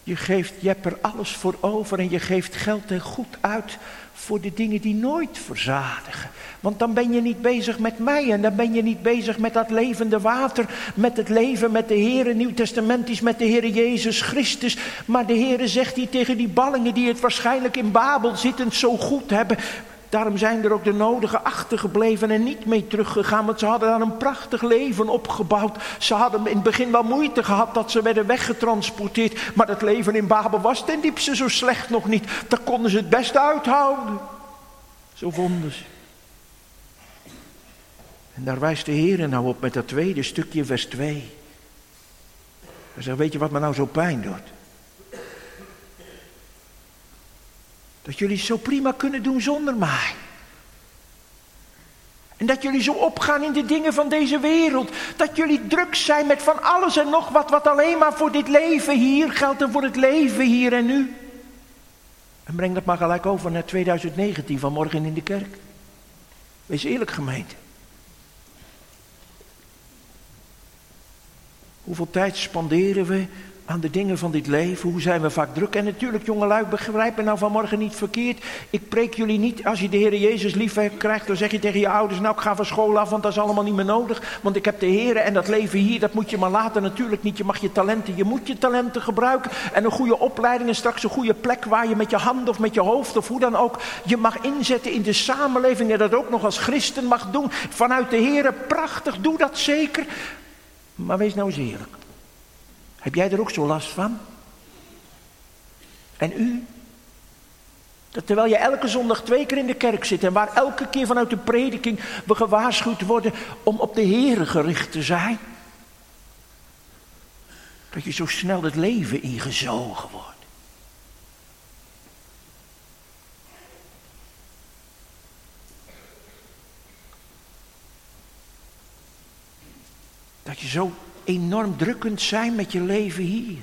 Je, geeft, je hebt er alles voor over en je geeft geld en goed uit voor de dingen die nooit verzadigen. Want dan ben je niet bezig met mij en dan ben je niet bezig met dat levende water, met het leven met de Heere, Nieuwtestamentisch met de Heere Jezus Christus. Maar de Heere zegt hier tegen die ballingen die het waarschijnlijk in Babel zittend zo goed hebben. Daarom zijn er ook de nodigen achtergebleven en niet mee teruggegaan. Want ze hadden daar een prachtig leven opgebouwd. Ze hadden in het begin wel moeite gehad dat ze werden weggetransporteerd. Maar het leven in Babel was ten diepste zo slecht nog niet. Daar konden ze het best uithouden. Zo vonden ze. En daar wijst de Heer nou op met dat tweede stukje vers twee. Hij zegt, weet je wat me nou zo pijn doet? Dat jullie zo prima kunnen doen zonder mij. En dat jullie zo opgaan in de dingen van deze wereld. Dat jullie druk zijn met van alles en nog wat. Wat alleen maar voor dit leven hier geldt en voor het leven hier en nu. En breng dat maar gelijk over naar twintig negentien vanmorgen in de kerk. Wees eerlijk, gemeente. Hoeveel tijd spanderen we aan de dingen van dit leven? Hoe zijn we vaak druk? En natuurlijk, jongelui, begrijp me nou vanmorgen niet verkeerd. Ik preek jullie niet, als je de Heer Jezus lief krijgt, dan zeg je tegen je ouders, nou ik ga van school af, want dat is allemaal niet meer nodig. Want ik heb de Heer en dat leven hier, dat moet je maar laten. Natuurlijk niet, je mag je talenten, je moet je talenten gebruiken. En een goede opleiding en straks een goede plek waar je met je hand of met je hoofd of hoe dan ook, je mag inzetten in de samenleving en dat ook nog als christen mag doen. Vanuit de Heer, prachtig, doe dat zeker. Maar wees nou eens eerlijk. Heb jij er ook zo last van? En u? Dat terwijl je elke zondag twee keer in de kerk zit en waar elke keer vanuit de prediking we gewaarschuwd worden om op de Heere gericht te zijn. Dat je zo snel het leven ingezogen wordt. Dat je zo enorm druk kunt zijn met je leven hier.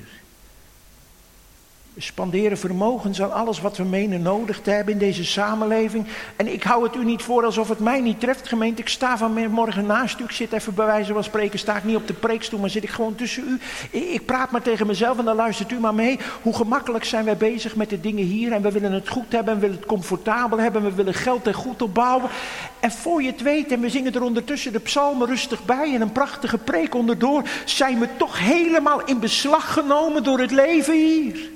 We spanderen vermogens aan alles wat we menen nodig te hebben in deze samenleving. En ik hou het u niet voor alsof het mij niet treft, gemeente. Ik sta vanmorgen naast u. Ik zit even bij wijze van spreken, sta ik niet op de preekstoel, maar zit ik gewoon tussen u. Ik praat maar tegen mezelf en dan luistert u maar mee. Hoe gemakkelijk zijn wij bezig met de dingen hier. En we willen het goed hebben, en we willen het comfortabel hebben. We willen geld en goed opbouwen. En voor je het weet, en we zingen er ondertussen de psalmen rustig bij en een prachtige preek onderdoor, zijn we toch helemaal in beslag genomen door het leven hier.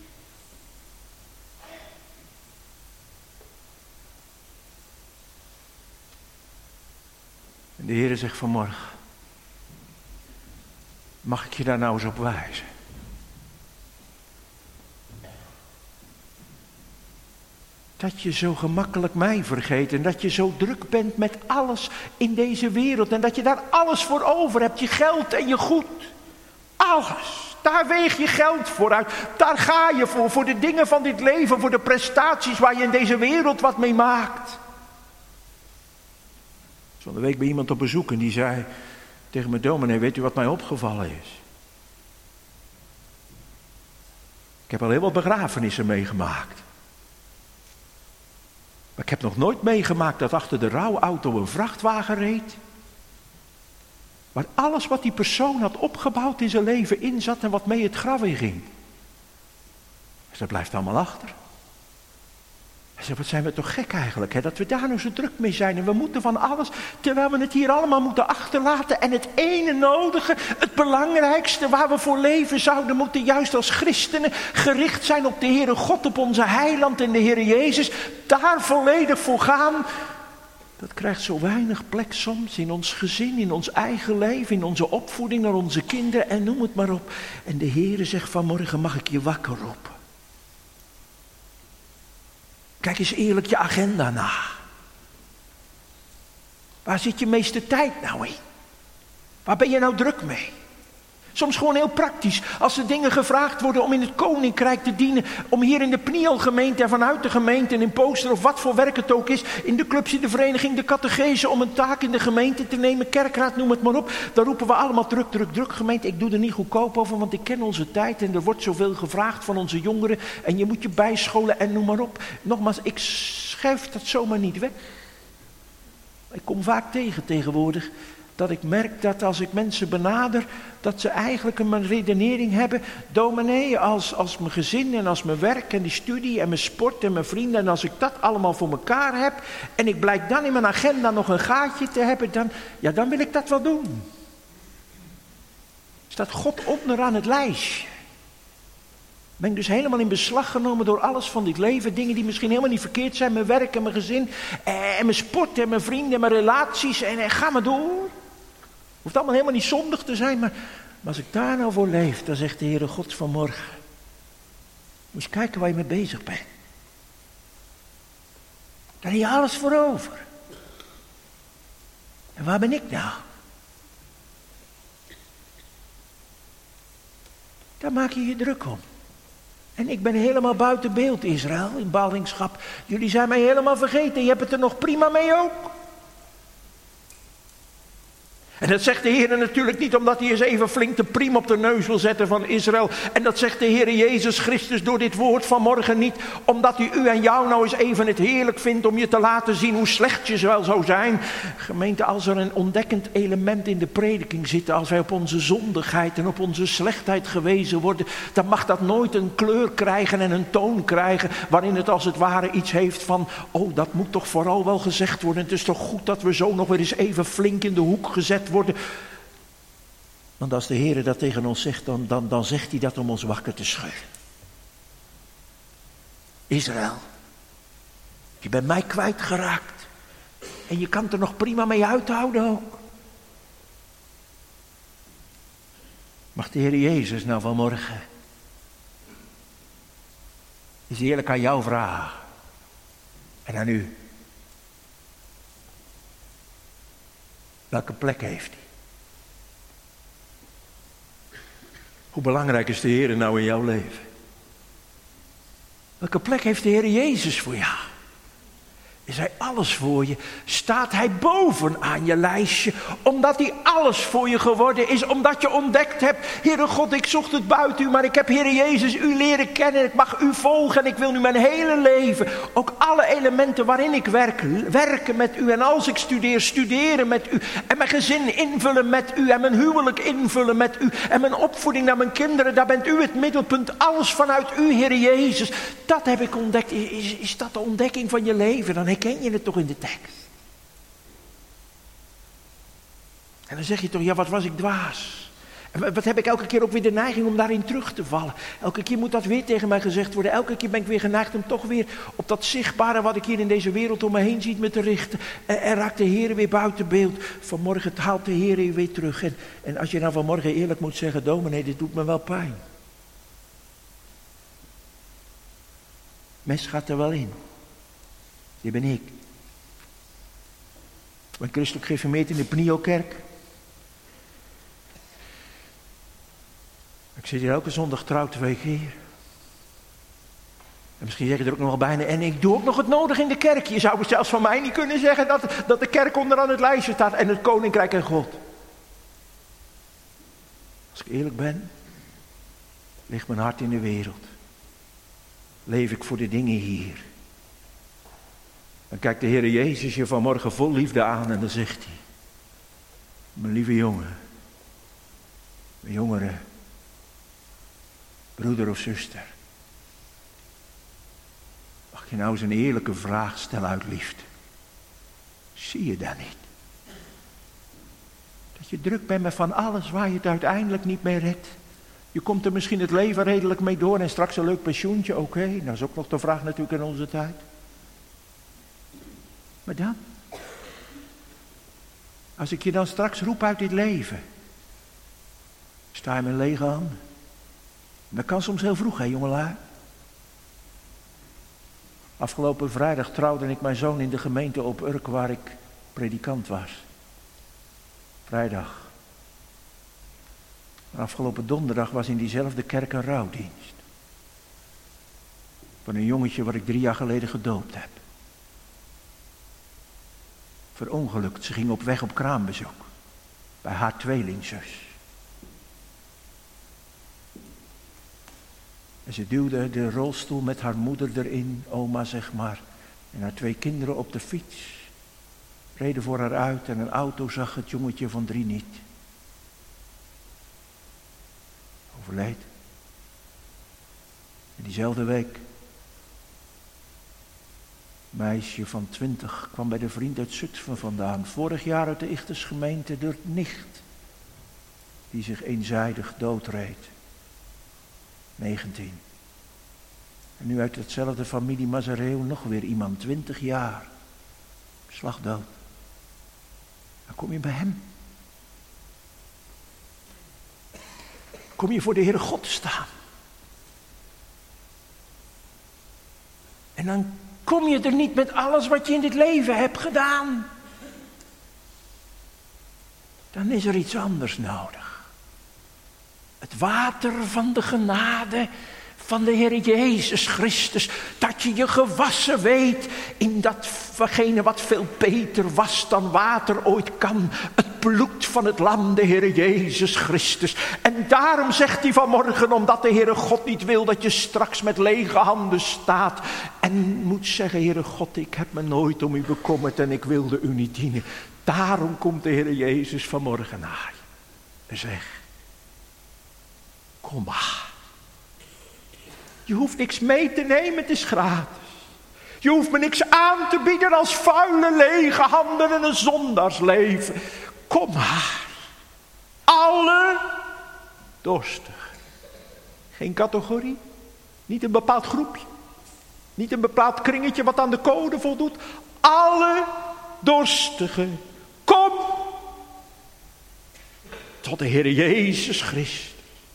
En de Heer zegt vanmorgen, mag ik je daar nou eens op wijzen? Dat je zo gemakkelijk mij vergeet en dat je zo druk bent met alles in deze wereld. En dat je daar alles voor over hebt, je geld en je goed. Alles. Daar weeg je geld voor uit. Daar ga je voor, voor de dingen van dit leven, voor de prestaties waar je in deze wereld wat mee maakt. Van de week bij iemand op bezoek en die zei tegen mijn dominee, weet u wat mij opgevallen is? Ik heb al heel wat begrafenissen meegemaakt. Maar ik heb nog nooit meegemaakt dat achter de rouwauto een vrachtwagen reed. Waar alles wat die persoon had opgebouwd in zijn leven in zat en wat mee het graf in ging. Dus dat blijft allemaal achter. Hij zei, wat zijn we toch gek eigenlijk, hè? Dat we daar nou zo druk mee zijn. En we moeten van alles, terwijl we het hier allemaal moeten achterlaten. En het ene nodige, het belangrijkste waar we voor leven zouden moeten, juist als christenen, gericht zijn op de Heere God, op onze heiland en de Heere Jezus. Daar volledig voor gaan. Dat krijgt zo weinig plek soms in ons gezin, in ons eigen leven, in onze opvoeding naar onze kinderen en noem het maar op. En de Heere zegt vanmorgen, mag ik je wakker roepen? Kijk eens eerlijk je agenda na. Waar zit je meeste tijd nou in? Waar ben je nou druk mee? Soms gewoon heel praktisch. Als er dingen gevraagd worden om in het koninkrijk te dienen. Om hier in de Pniel-gemeente en vanuit de gemeente en in Poster of wat voor werk het ook is. In de clubs, in de vereniging, de catechese. Om een taak in de gemeente te nemen. Kerkraad, noem het maar op. Dan roepen we allemaal druk, druk, druk. Gemeente, ik doe er niet goedkoop over. Want ik ken onze tijd. En er wordt zoveel gevraagd van onze jongeren. En je moet je bijscholen en noem maar op. Nogmaals, ik schuif dat zomaar niet weg. Ik kom vaak tegen tegenwoordig. Dat ik merk dat als ik mensen benader, dat ze eigenlijk een redenering hebben. Dominee, als, als mijn gezin en als mijn werk en die studie en mijn sport en mijn vrienden. En als ik dat allemaal voor elkaar heb. En ik blijk dan in mijn agenda nog een gaatje te hebben. Dan, ja, dan wil ik dat wel doen. Staat God onderaan het lijstje. Ben ik dus helemaal in beslag genomen door alles van dit leven. Dingen die misschien helemaal niet verkeerd zijn. Mijn werk en mijn gezin. En mijn sport en mijn vrienden en mijn relaties. En, en ga maar door. Hoeft allemaal helemaal niet zondig te zijn. Maar, maar als ik daar nou voor leef. Dan zegt de Heere God vanmorgen. Moet je kijken waar je mee bezig bent. Daar heb je alles voor over. En waar ben ik nou? Daar maak je je druk om. En ik ben helemaal buiten beeld, Israël, in ballingschap. Jullie zijn mij helemaal vergeten. Je hebt het er nog prima mee ook. En dat zegt de Heer natuurlijk niet omdat hij eens even flink de priem op de neus wil zetten van Israël. En dat zegt de Heer Jezus Christus door dit woord vanmorgen niet. Omdat hij u en jou nou eens even het heerlijk vindt om je te laten zien hoe slecht je wel zou zijn. Gemeente, als er een ontdekkend element in de prediking zit. Als wij op onze zondigheid en op onze slechtheid gewezen worden. Dan mag dat nooit een kleur krijgen en een toon krijgen. Waarin het als het ware iets heeft van. Oh, dat moet toch vooral wel gezegd worden. Het is toch goed dat we zo nog weer eens even flink in de hoek gezet worden. Want als de Heer dat tegen ons zegt, dan, dan, dan zegt hij dat om ons wakker te schudden. Israël, je bent mij kwijtgeraakt. En je kan het er nog prima mee uithouden ook. Mag de Heer Jezus nou vanmorgen eens eerlijk aan jou vragen. En aan u. Welke plek heeft hij? Hoe belangrijk is de Heer nou in jouw leven? Welke plek heeft de Heer Jezus voor jou? Is hij alles voor je? Staat hij bovenaan je lijstje? Omdat hij alles voor je geworden is. Omdat je ontdekt hebt. Heere God, ik zocht het buiten u. Maar ik heb Heere Jezus u leren kennen. Ik mag u volgen. En ik wil nu mijn hele leven. Ook alle elementen waarin ik werk. Werken met u. En als ik studeer, studeren met u. En mijn gezin invullen met u. En mijn huwelijk invullen met u. En mijn opvoeding naar mijn kinderen. Daar bent u het middelpunt. Alles vanuit u, Heere Jezus. Dat heb ik ontdekt. Is, is dat de ontdekking van je leven? Dan herken je het toch in de tekst. En dan zeg je toch, ja, wat was ik dwaas. En wat heb ik elke keer ook weer de neiging om daarin terug te vallen. Elke keer moet dat weer tegen mij gezegd worden. Elke keer ben ik weer geneigd om toch weer op dat zichtbare wat ik hier in deze wereld om me heen zie me te richten. En, en raakt de Heer weer buiten beeld. Vanmorgen haalt de Heer je weer terug. En, en als je nou vanmorgen eerlijk moet zeggen, dominee, dit doet me wel pijn. Mes gaat er wel in. Dit ben ik. Ik ben christelijk gereformeerd in de Pnio-kerk. Ik zit hier elke zondag trouw twee keer. En misschien zeg je er ook nog wel bijna. En ik doe ook nog het nodig in de kerk. Je zou zelfs van mij niet kunnen zeggen dat, dat de kerk onderaan het lijstje staat. En het koninkrijk en God. Als ik eerlijk ben. Ligt mijn hart in de wereld. Leef ik voor de dingen hier. Dan kijkt de Heer Jezus je vanmorgen vol liefde aan en dan zegt hij. Mijn lieve jongen. Mijn jongere. Broeder of zuster. Mag je nou eens een eerlijke vraag stellen uit liefde. Zie je dat niet? Dat je druk bent met van alles waar je het uiteindelijk niet mee redt. Je komt er misschien het leven redelijk mee door en straks een leuk pensioentje, oké. Okay. Nou is ook nog de vraag natuurlijk in onze tijd. Maar dan? Als ik je dan straks roep uit dit leven. Sta je met lege handen. Dat kan soms heel vroeg, hè jongelui. Afgelopen vrijdag trouwde ik mijn zoon in de gemeente op Urk waar ik predikant was. Vrijdag. Maar afgelopen donderdag was in diezelfde kerk een rouwdienst. Van een jongetje wat ik drie jaar geleden gedoopt heb. Verongelukt, ze ging op weg op kraambezoek. Bij haar tweelingzus. En ze duwde de rolstoel met haar moeder erin, oma zeg maar. En haar twee kinderen op de fiets. reden voor haar uit en een auto zag het jongetje van drie niet. Overleed. En diezelfde week, een meisje van twintig kwam bij de vriend uit Zutphen vandaan. Vorig jaar uit de Ichtersgemeente de nicht, die zich eenzijdig doodreed. negentien. En nu uit hetzelfde familie Mazareel nog weer iemand, twintig jaar. Slagdood. Dan kom je bij hem. Kom je voor de Heere God te staan. En dan kom je er niet met alles wat je in dit leven hebt gedaan. Dan is er iets anders nodig. Het water van de genade van de Heer Jezus Christus. Dat je je gewassen weet in datgene wat veel beter was dan water ooit kan. Het bloed van het lam, de Heer Jezus Christus. En daarom zegt hij vanmorgen, omdat de Heere God niet wil dat je straks met lege handen staat. En moet zeggen, Heere God, ik heb me nooit om u bekommerd en ik wilde u niet dienen. Daarom komt de Heer Jezus vanmorgen naar je. En zegt, kom maar. Je hoeft niks mee te nemen, het is gratis. Je hoeft me niks aan te bieden als vuile, lege handen en een zondaarsleven. Kom maar. Alle dorstig. Geen categorie. Niet een bepaald groepje. Niet een bepaald kringetje wat aan de code voldoet. Alle dorstigen. Kom. Tot de Heer Jezus Christus.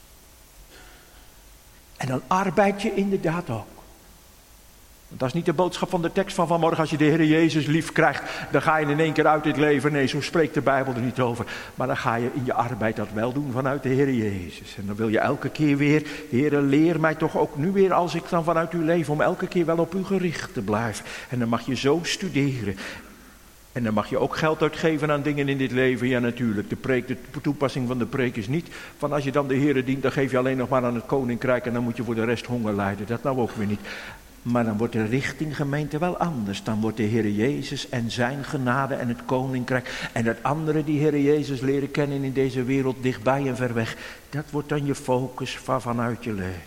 En dan arbeid je inderdaad ook. Want dat is niet de boodschap van de tekst van vanmorgen. Als je de Heer Jezus lief krijgt, dan ga je in één keer uit dit leven. Nee, zo spreekt de Bijbel er niet over. Maar dan ga je in je arbeid dat wel doen vanuit de Heer Jezus. En dan wil je elke keer weer, Heer, leer mij toch ook nu weer als ik dan vanuit u leef, om elke keer wel op u gericht te blijven. En dan mag je zo studeren. En dan mag je ook geld uitgeven aan dingen in dit leven. Ja, natuurlijk. De preek, de toepassing van de preek is niet van als je dan de Heer dient, dan geef je alleen nog maar aan het koninkrijk en dan moet je voor de rest honger lijden. Dat nou ook weer niet. Maar dan wordt de richting gemeente wel anders. Dan wordt de Heer Jezus en zijn genade en het koninkrijk en dat andere die Heer Jezus leren kennen in deze wereld dichtbij en ver weg. Dat wordt dan je focus van vanuit je leven.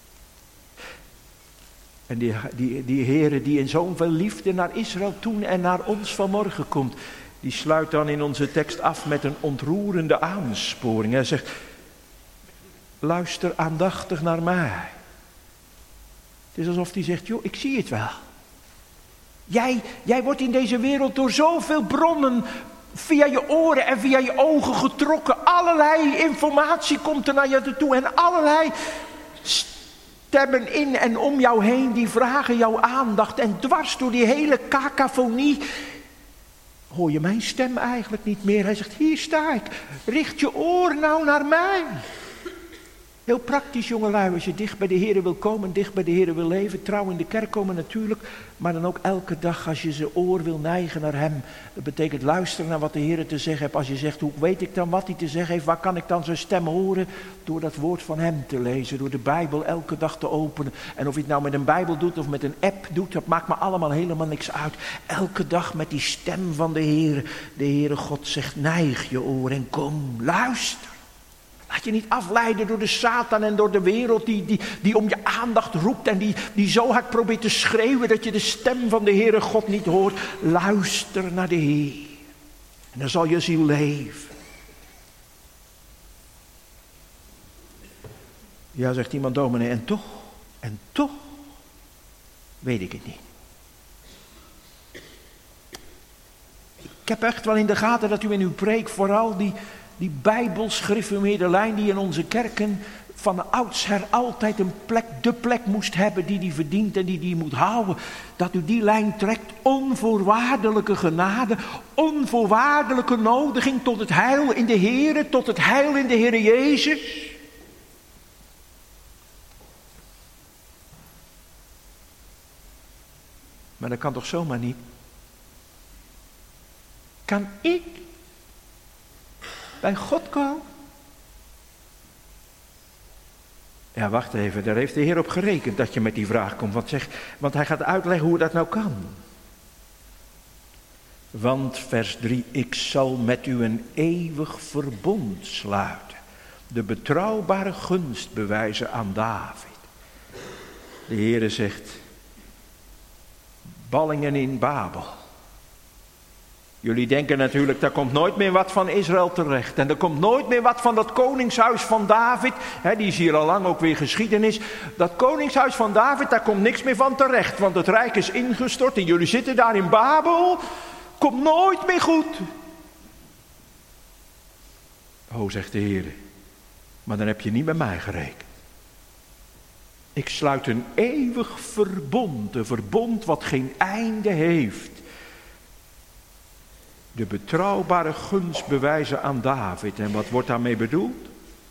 En die, die, die Heere die in zoveel liefde naar Israël toen en naar ons vanmorgen komt, die sluit dan in onze tekst af met een ontroerende aansporing. Hij zegt, luister aandachtig naar mij. Het is alsof hij zegt, joh, ik zie het wel. Jij, jij wordt in deze wereld door zoveel bronnen via je oren en via je ogen getrokken. Allerlei informatie komt er naar je toe en allerlei stemmen in en om jou heen, die vragen jouw aandacht. En dwars door die hele cacophonie hoor je mijn stem eigenlijk niet meer. Hij zegt, hier sta ik. Richt je oor nou naar mij. Heel praktisch, jongelui, als je dicht bij de Heer wil komen, dicht bij de Heer wil leven, trouw in de kerk komen natuurlijk, maar dan ook elke dag als je zijn oor wil neigen naar hem. Dat betekent luisteren naar wat de Heer te zeggen heeft. Als je zegt, hoe weet ik dan wat hij te zeggen heeft, waar kan ik dan zijn stem horen? Door dat woord van hem te lezen, door de Bijbel elke dag te openen. En of je het nou met een Bijbel doet of met een app doet, dat maakt me allemaal helemaal niks uit. Elke dag met die stem van de Heer. De Heere God zegt, neig je oor en kom, luister. Laat je niet afleiden door de Satan en door de wereld die, die, die om je aandacht roept en die, die zo hard probeert te schreeuwen dat je de stem van de Heere God niet hoort. Luister naar de Heer. En dan zal je ziel leven. Ja, zegt iemand, dominee, en toch, en toch weet ik het niet. Ik heb echt wel in de gaten dat u in uw preek vooral die... Die bijbelsgereformeerde lijn die in onze kerken van oudsher altijd een plek, de plek moest hebben die die verdient en die die moet houden. Dat u die lijn trekt, onvoorwaardelijke genade, onvoorwaardelijke nodiging tot het heil in de Heere, tot het heil in de Heere Jezus. Maar dat kan toch zomaar niet? Kan ik bij God komen? Ja, wacht even, daar heeft de Heer op gerekend dat je met die vraag komt. Want, zeg, want hij gaat uitleggen hoe dat nou kan. Want, vers drie, ik zal met u een eeuwig verbond sluiten. De betrouwbare gunst bewijzen aan David. De Heere zegt, ballingen in Babel. Jullie denken natuurlijk, daar komt nooit meer wat van Israël terecht. En er komt nooit meer wat van dat koningshuis van David. He, die is hier al lang ook weer geschiedenis. Dat koningshuis van David, daar komt niks meer van terecht. Want het rijk is ingestort en jullie zitten daar in Babel. Komt nooit meer goed. Oh, zegt de Heer. Maar dan heb je niet met mij gerekend. Ik sluit een eeuwig verbond. Een verbond wat geen einde heeft. De betrouwbare gunst bewijzen aan David. En wat wordt daarmee bedoeld?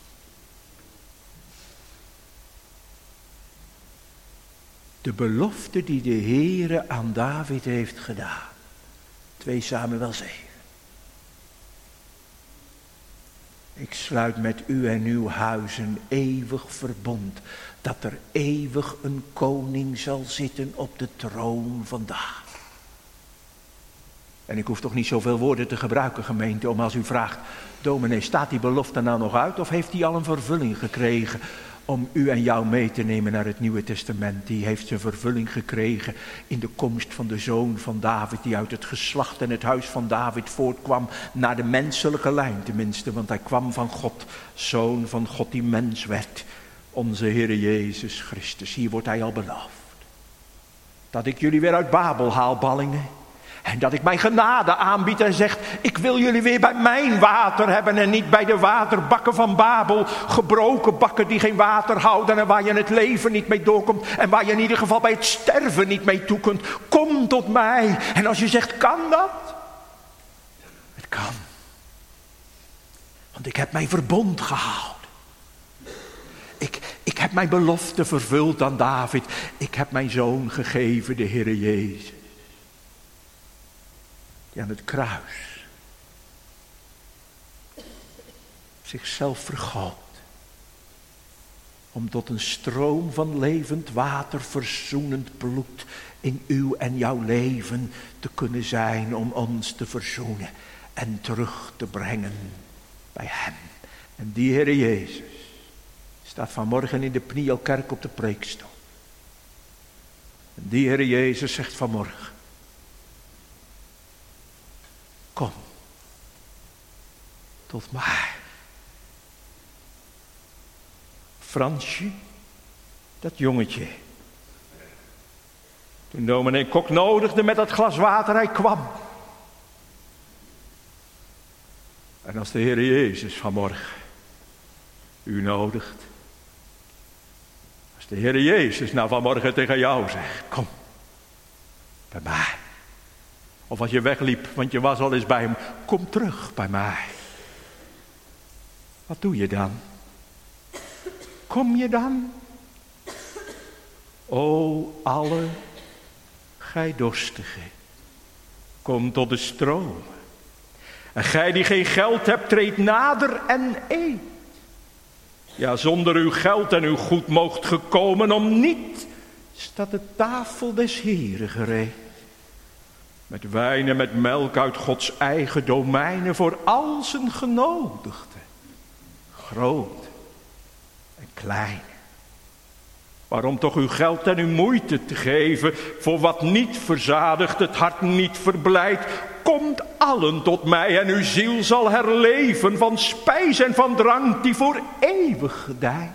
De belofte die de Heere aan David heeft gedaan. twee Samuel zeven. Ik sluit met u en uw huis een eeuwig verbond. Dat er eeuwig een koning zal zitten op de troon van David. En ik hoef toch niet zoveel woorden te gebruiken, gemeente, om als u vraagt, dominee, staat die belofte nou nog uit of heeft die al een vervulling gekregen om u en jou mee te nemen naar het Nieuwe Testament? Die heeft zijn vervulling gekregen in de komst van de zoon van David, die uit het geslacht en het huis van David voortkwam, naar de menselijke lijn tenminste, want hij kwam van God, zoon van God die mens werd, onze Heere Jezus Christus. Hier wordt hij al beloofd. Dat ik jullie weer uit Babel haal, ballingen. En dat ik mijn genade aanbied en zeg, ik wil jullie weer bij mijn water hebben en niet bij de waterbakken van Babel. Gebroken bakken die geen water houden en waar je het leven niet mee doorkomt. En waar je in ieder geval bij het sterven niet mee toe kunt. Kom tot mij. En als je zegt, kan dat? Het kan. Want ik heb mijn verbond gehouden. Ik, ik heb mijn belofte vervuld aan David. Ik heb mijn zoon gegeven, de Heere Jezus. Die aan het kruis zichzelf vergoot. Om tot een stroom van levend water, verzoenend bloed in uw en jouw leven te kunnen zijn. Om ons te verzoenen en terug te brengen bij hem. En die Heere Jezus staat vanmorgen in de Pnielkerk op de preekstoel. En die Heere Jezus zegt vanmorgen. Kom, tot mij. Fransje, dat jongetje. Toen dominee Kok nodigde met dat glas water, hij kwam. En als de Heer Jezus vanmorgen u nodigt. Als de Heer Jezus nou vanmorgen tegen jou zegt, kom, bij mij. Of als je wegliep, want je was al eens bij hem. Kom terug bij mij. Wat doe je dan? Kom je dan? O, alle gij dorstigen, kom tot de stroom. En gij die geen geld hebt, treed nader en eet. Ja, zonder uw geld en uw goed moogt gekomen, om niet staat de tafel des Heeren gereed. Met wijn en met melk uit Gods eigen domeinen voor al zijn genodigden. Groot en klein. Waarom toch uw geld en uw moeite te geven voor wat niet verzadigt, het hart niet verblijdt. Komt allen tot mij en uw ziel zal herleven van spijs en van drank die voor eeuwig gedijt.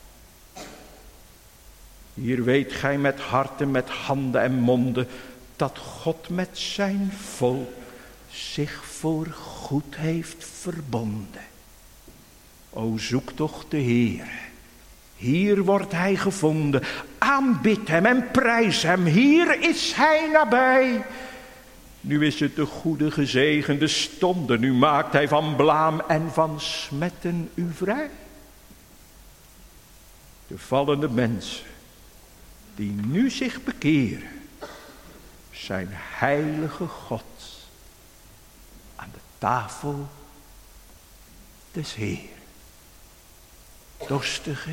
Hier weet gij met harten, met handen en monden dat God met zijn volk zich voor goed heeft verbonden. O, zoek toch de Heer. Hier wordt hij gevonden. Aanbid hem en prijs hem. Hier is hij nabij. Nu is het de goede gezegende stonde. Nu maakt hij van blaam en van smetten u vrij. De vallende mensen die nu zich bekeren, zijn heilige God aan de tafel des Heeren. Dorstige,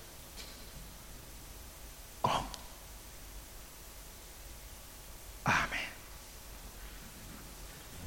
kom. Amen.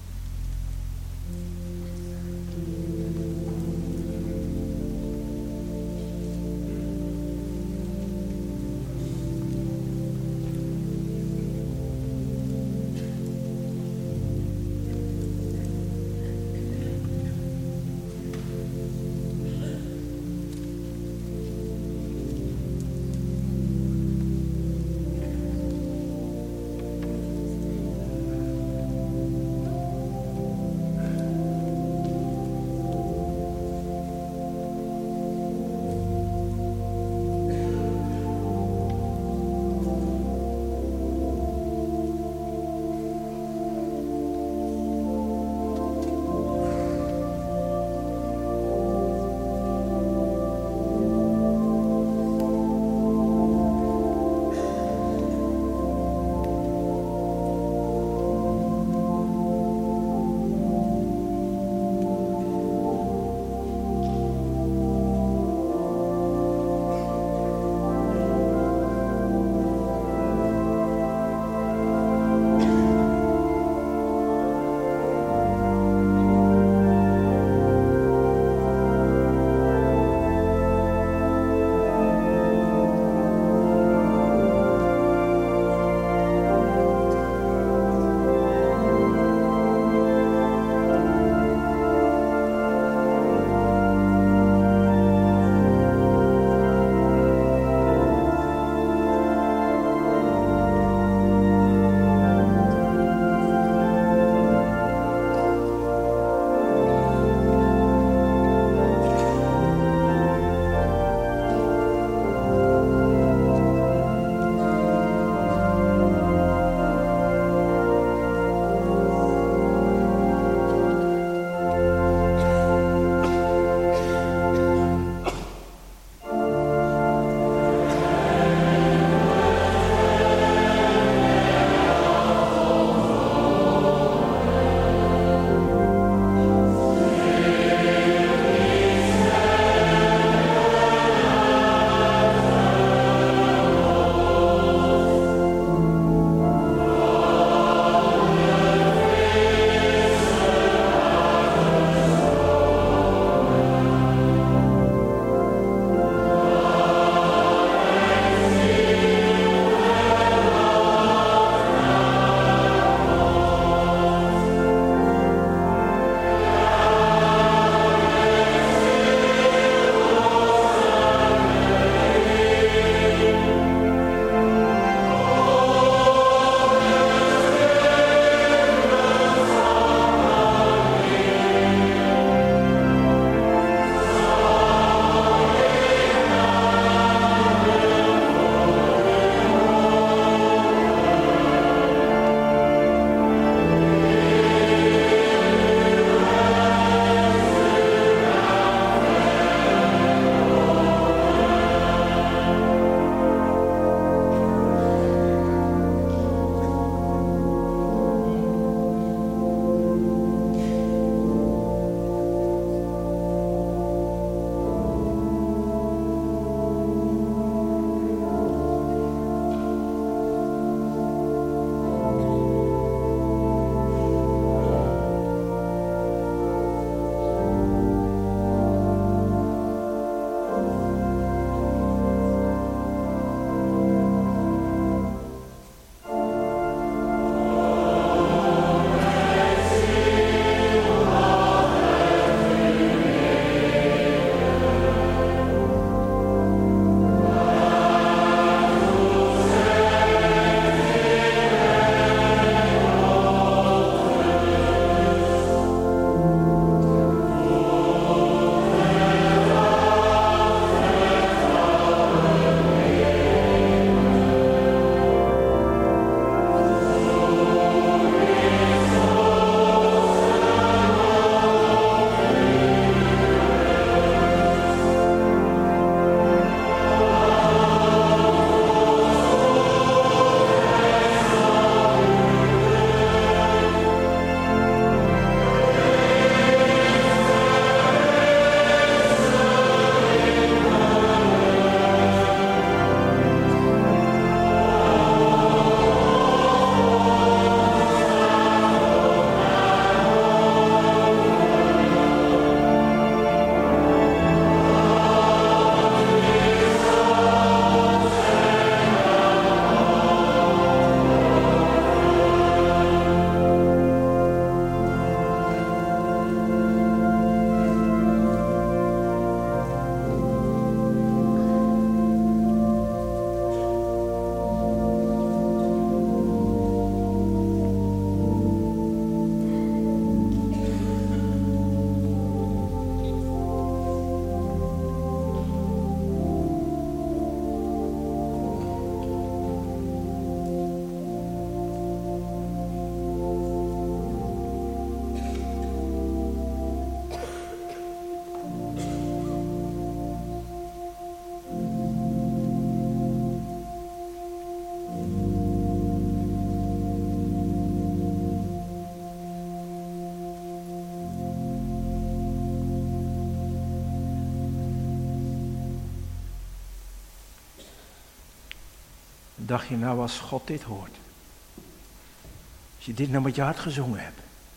Dacht je nou als God dit hoort? Als je dit nou met je hart gezongen hebt.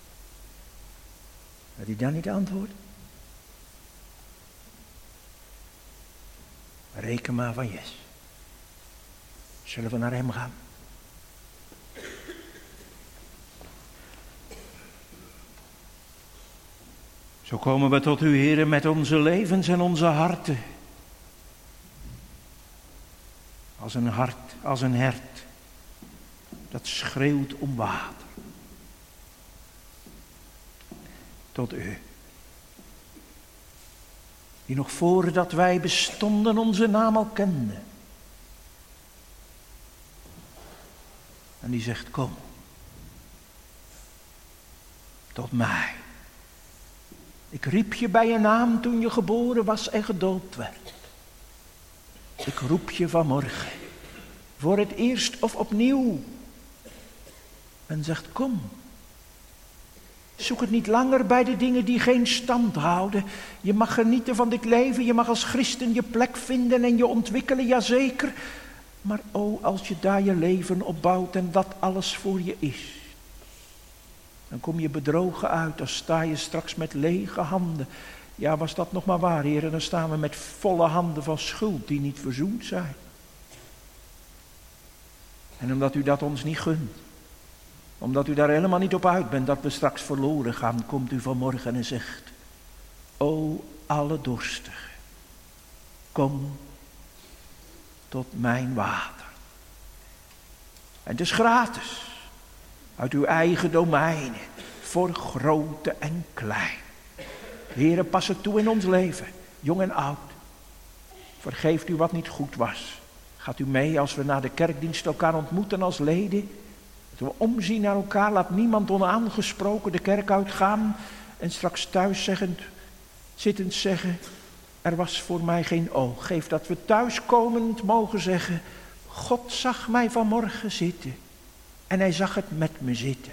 Dat hij dan niet antwoordt? Reken maar van yes. Zullen we naar hem gaan? Zo komen we tot u, Heere, met onze levens en onze harten. Als een hart, als een hert, dat schreeuwt om water. Tot u. Die nog voordat wij bestonden onze naam al kende. En die zegt, kom. Tot mij. Ik riep je bij je naam toen je geboren was en gedoopt werd. Ik roep je vanmorgen. Voor het eerst of opnieuw. En zegt, kom. Zoek het niet langer bij de dingen die geen stand houden. Je mag genieten van dit leven. Je mag als christen je plek vinden en je ontwikkelen, jazeker. Maar o, als je daar je leven op bouwt en dat alles voor je is. Dan kom je bedrogen uit, dan sta je straks met lege handen. Ja, was dat nog maar waar, Heer? Dan staan we met volle handen van schuld die niet verzoend zijn. En omdat u dat ons niet gunt, omdat u daar helemaal niet op uit bent dat we straks verloren gaan, komt u vanmorgen en zegt, o alle dorstigen, kom tot mijn water. En het is gratis, uit uw eigen domeinen, voor grote en klein. Heere, pas het toe in ons leven, jong en oud. Vergeeft u wat niet goed was. Gaat u mee als we na de kerkdienst elkaar ontmoeten als leden. Dat we omzien naar elkaar, laat niemand onaangesproken de kerk uitgaan. En straks thuis zeggend, zittend zeggen, er was voor mij geen oog. Geef dat we thuiskomend mogen zeggen, God zag mij vanmorgen zitten. En hij zag het met me zitten.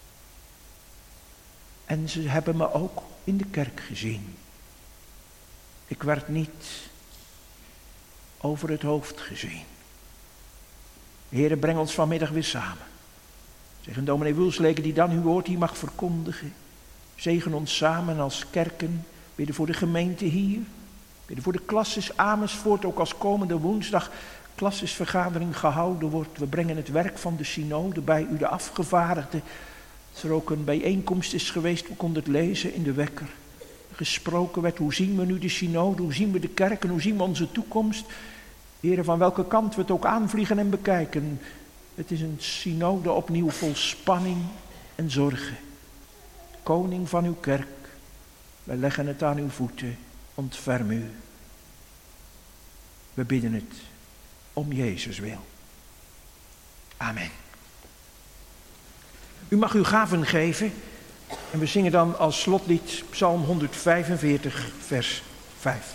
En ze hebben me ook in de kerk gezien. Ik werd niet over het hoofd gezien. Heere, breng ons vanmiddag weer samen. Zeg een dominee Wulsleken die dan uw woord hier mag verkondigen. Zegen ons samen als kerken. Bidden voor de gemeente hier. Bidden voor de klasses Amersfoort. Ook als komende woensdag klassesvergadering gehouden wordt. We brengen het werk van de synode bij u de afgevaardigden. Als er ook een bijeenkomst is geweest, we konden het lezen in de wekker. Gesproken werd, hoe zien we nu de synode, hoe zien we de kerk en hoe zien we onze toekomst. Heren, van welke kant we het ook aanvliegen en bekijken. Het is een synode opnieuw vol spanning en zorgen. Koning van uw kerk, wij leggen het aan uw voeten, ontferm u. We bidden het om Jezus wil. Amen. U mag uw gaven geven en we zingen dan als slotlied Psalm honderdvijfenveertig, vers vijf.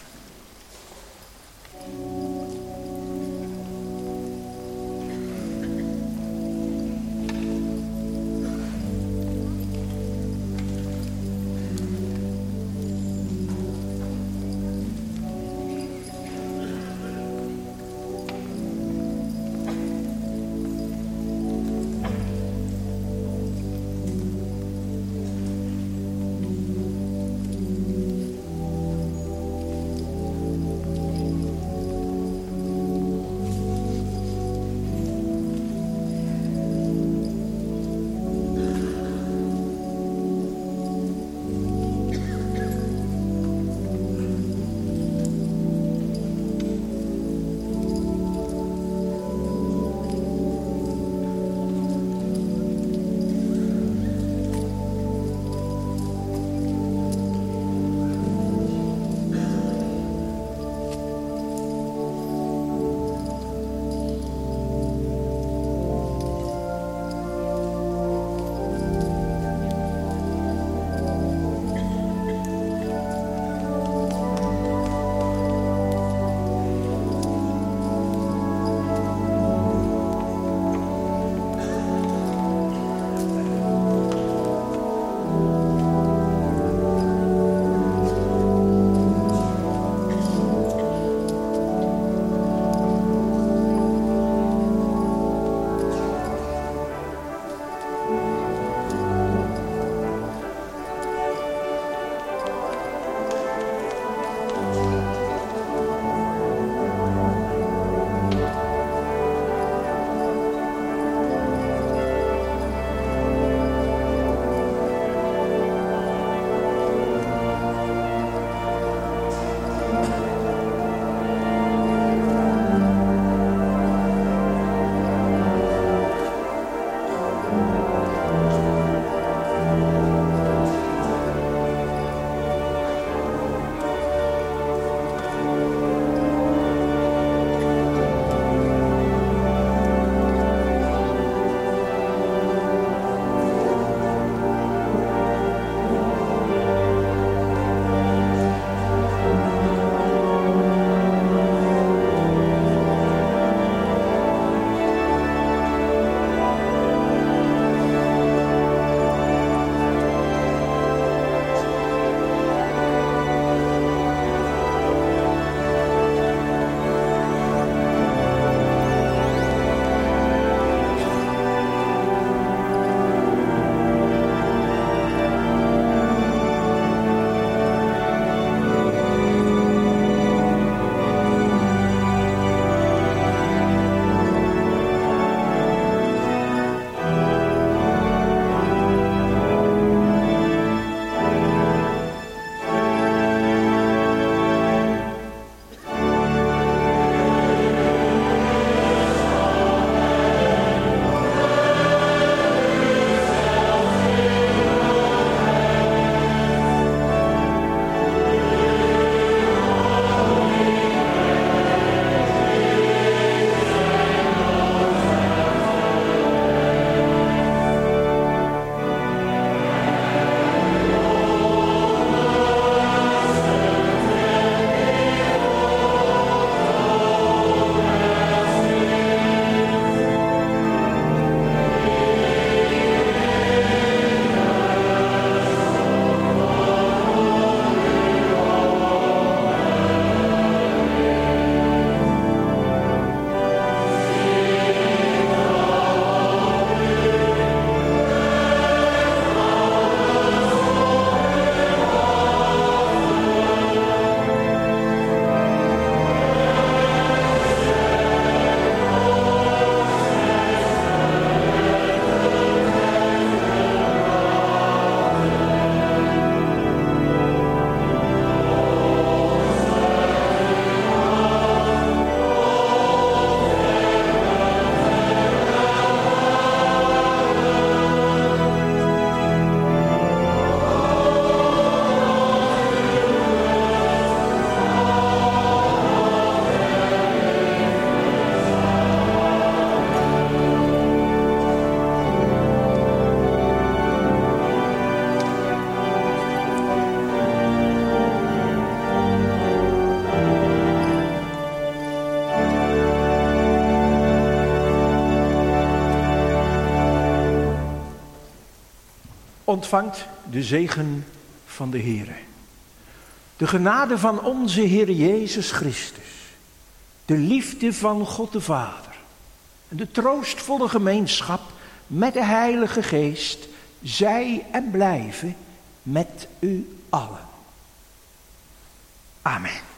ontvangt de zegen van de Heere. De genade van onze Heer Jezus Christus, de liefde van God de Vader en de troostvolle gemeenschap met de Heilige Geest, zij en blijven met u allen. Amen.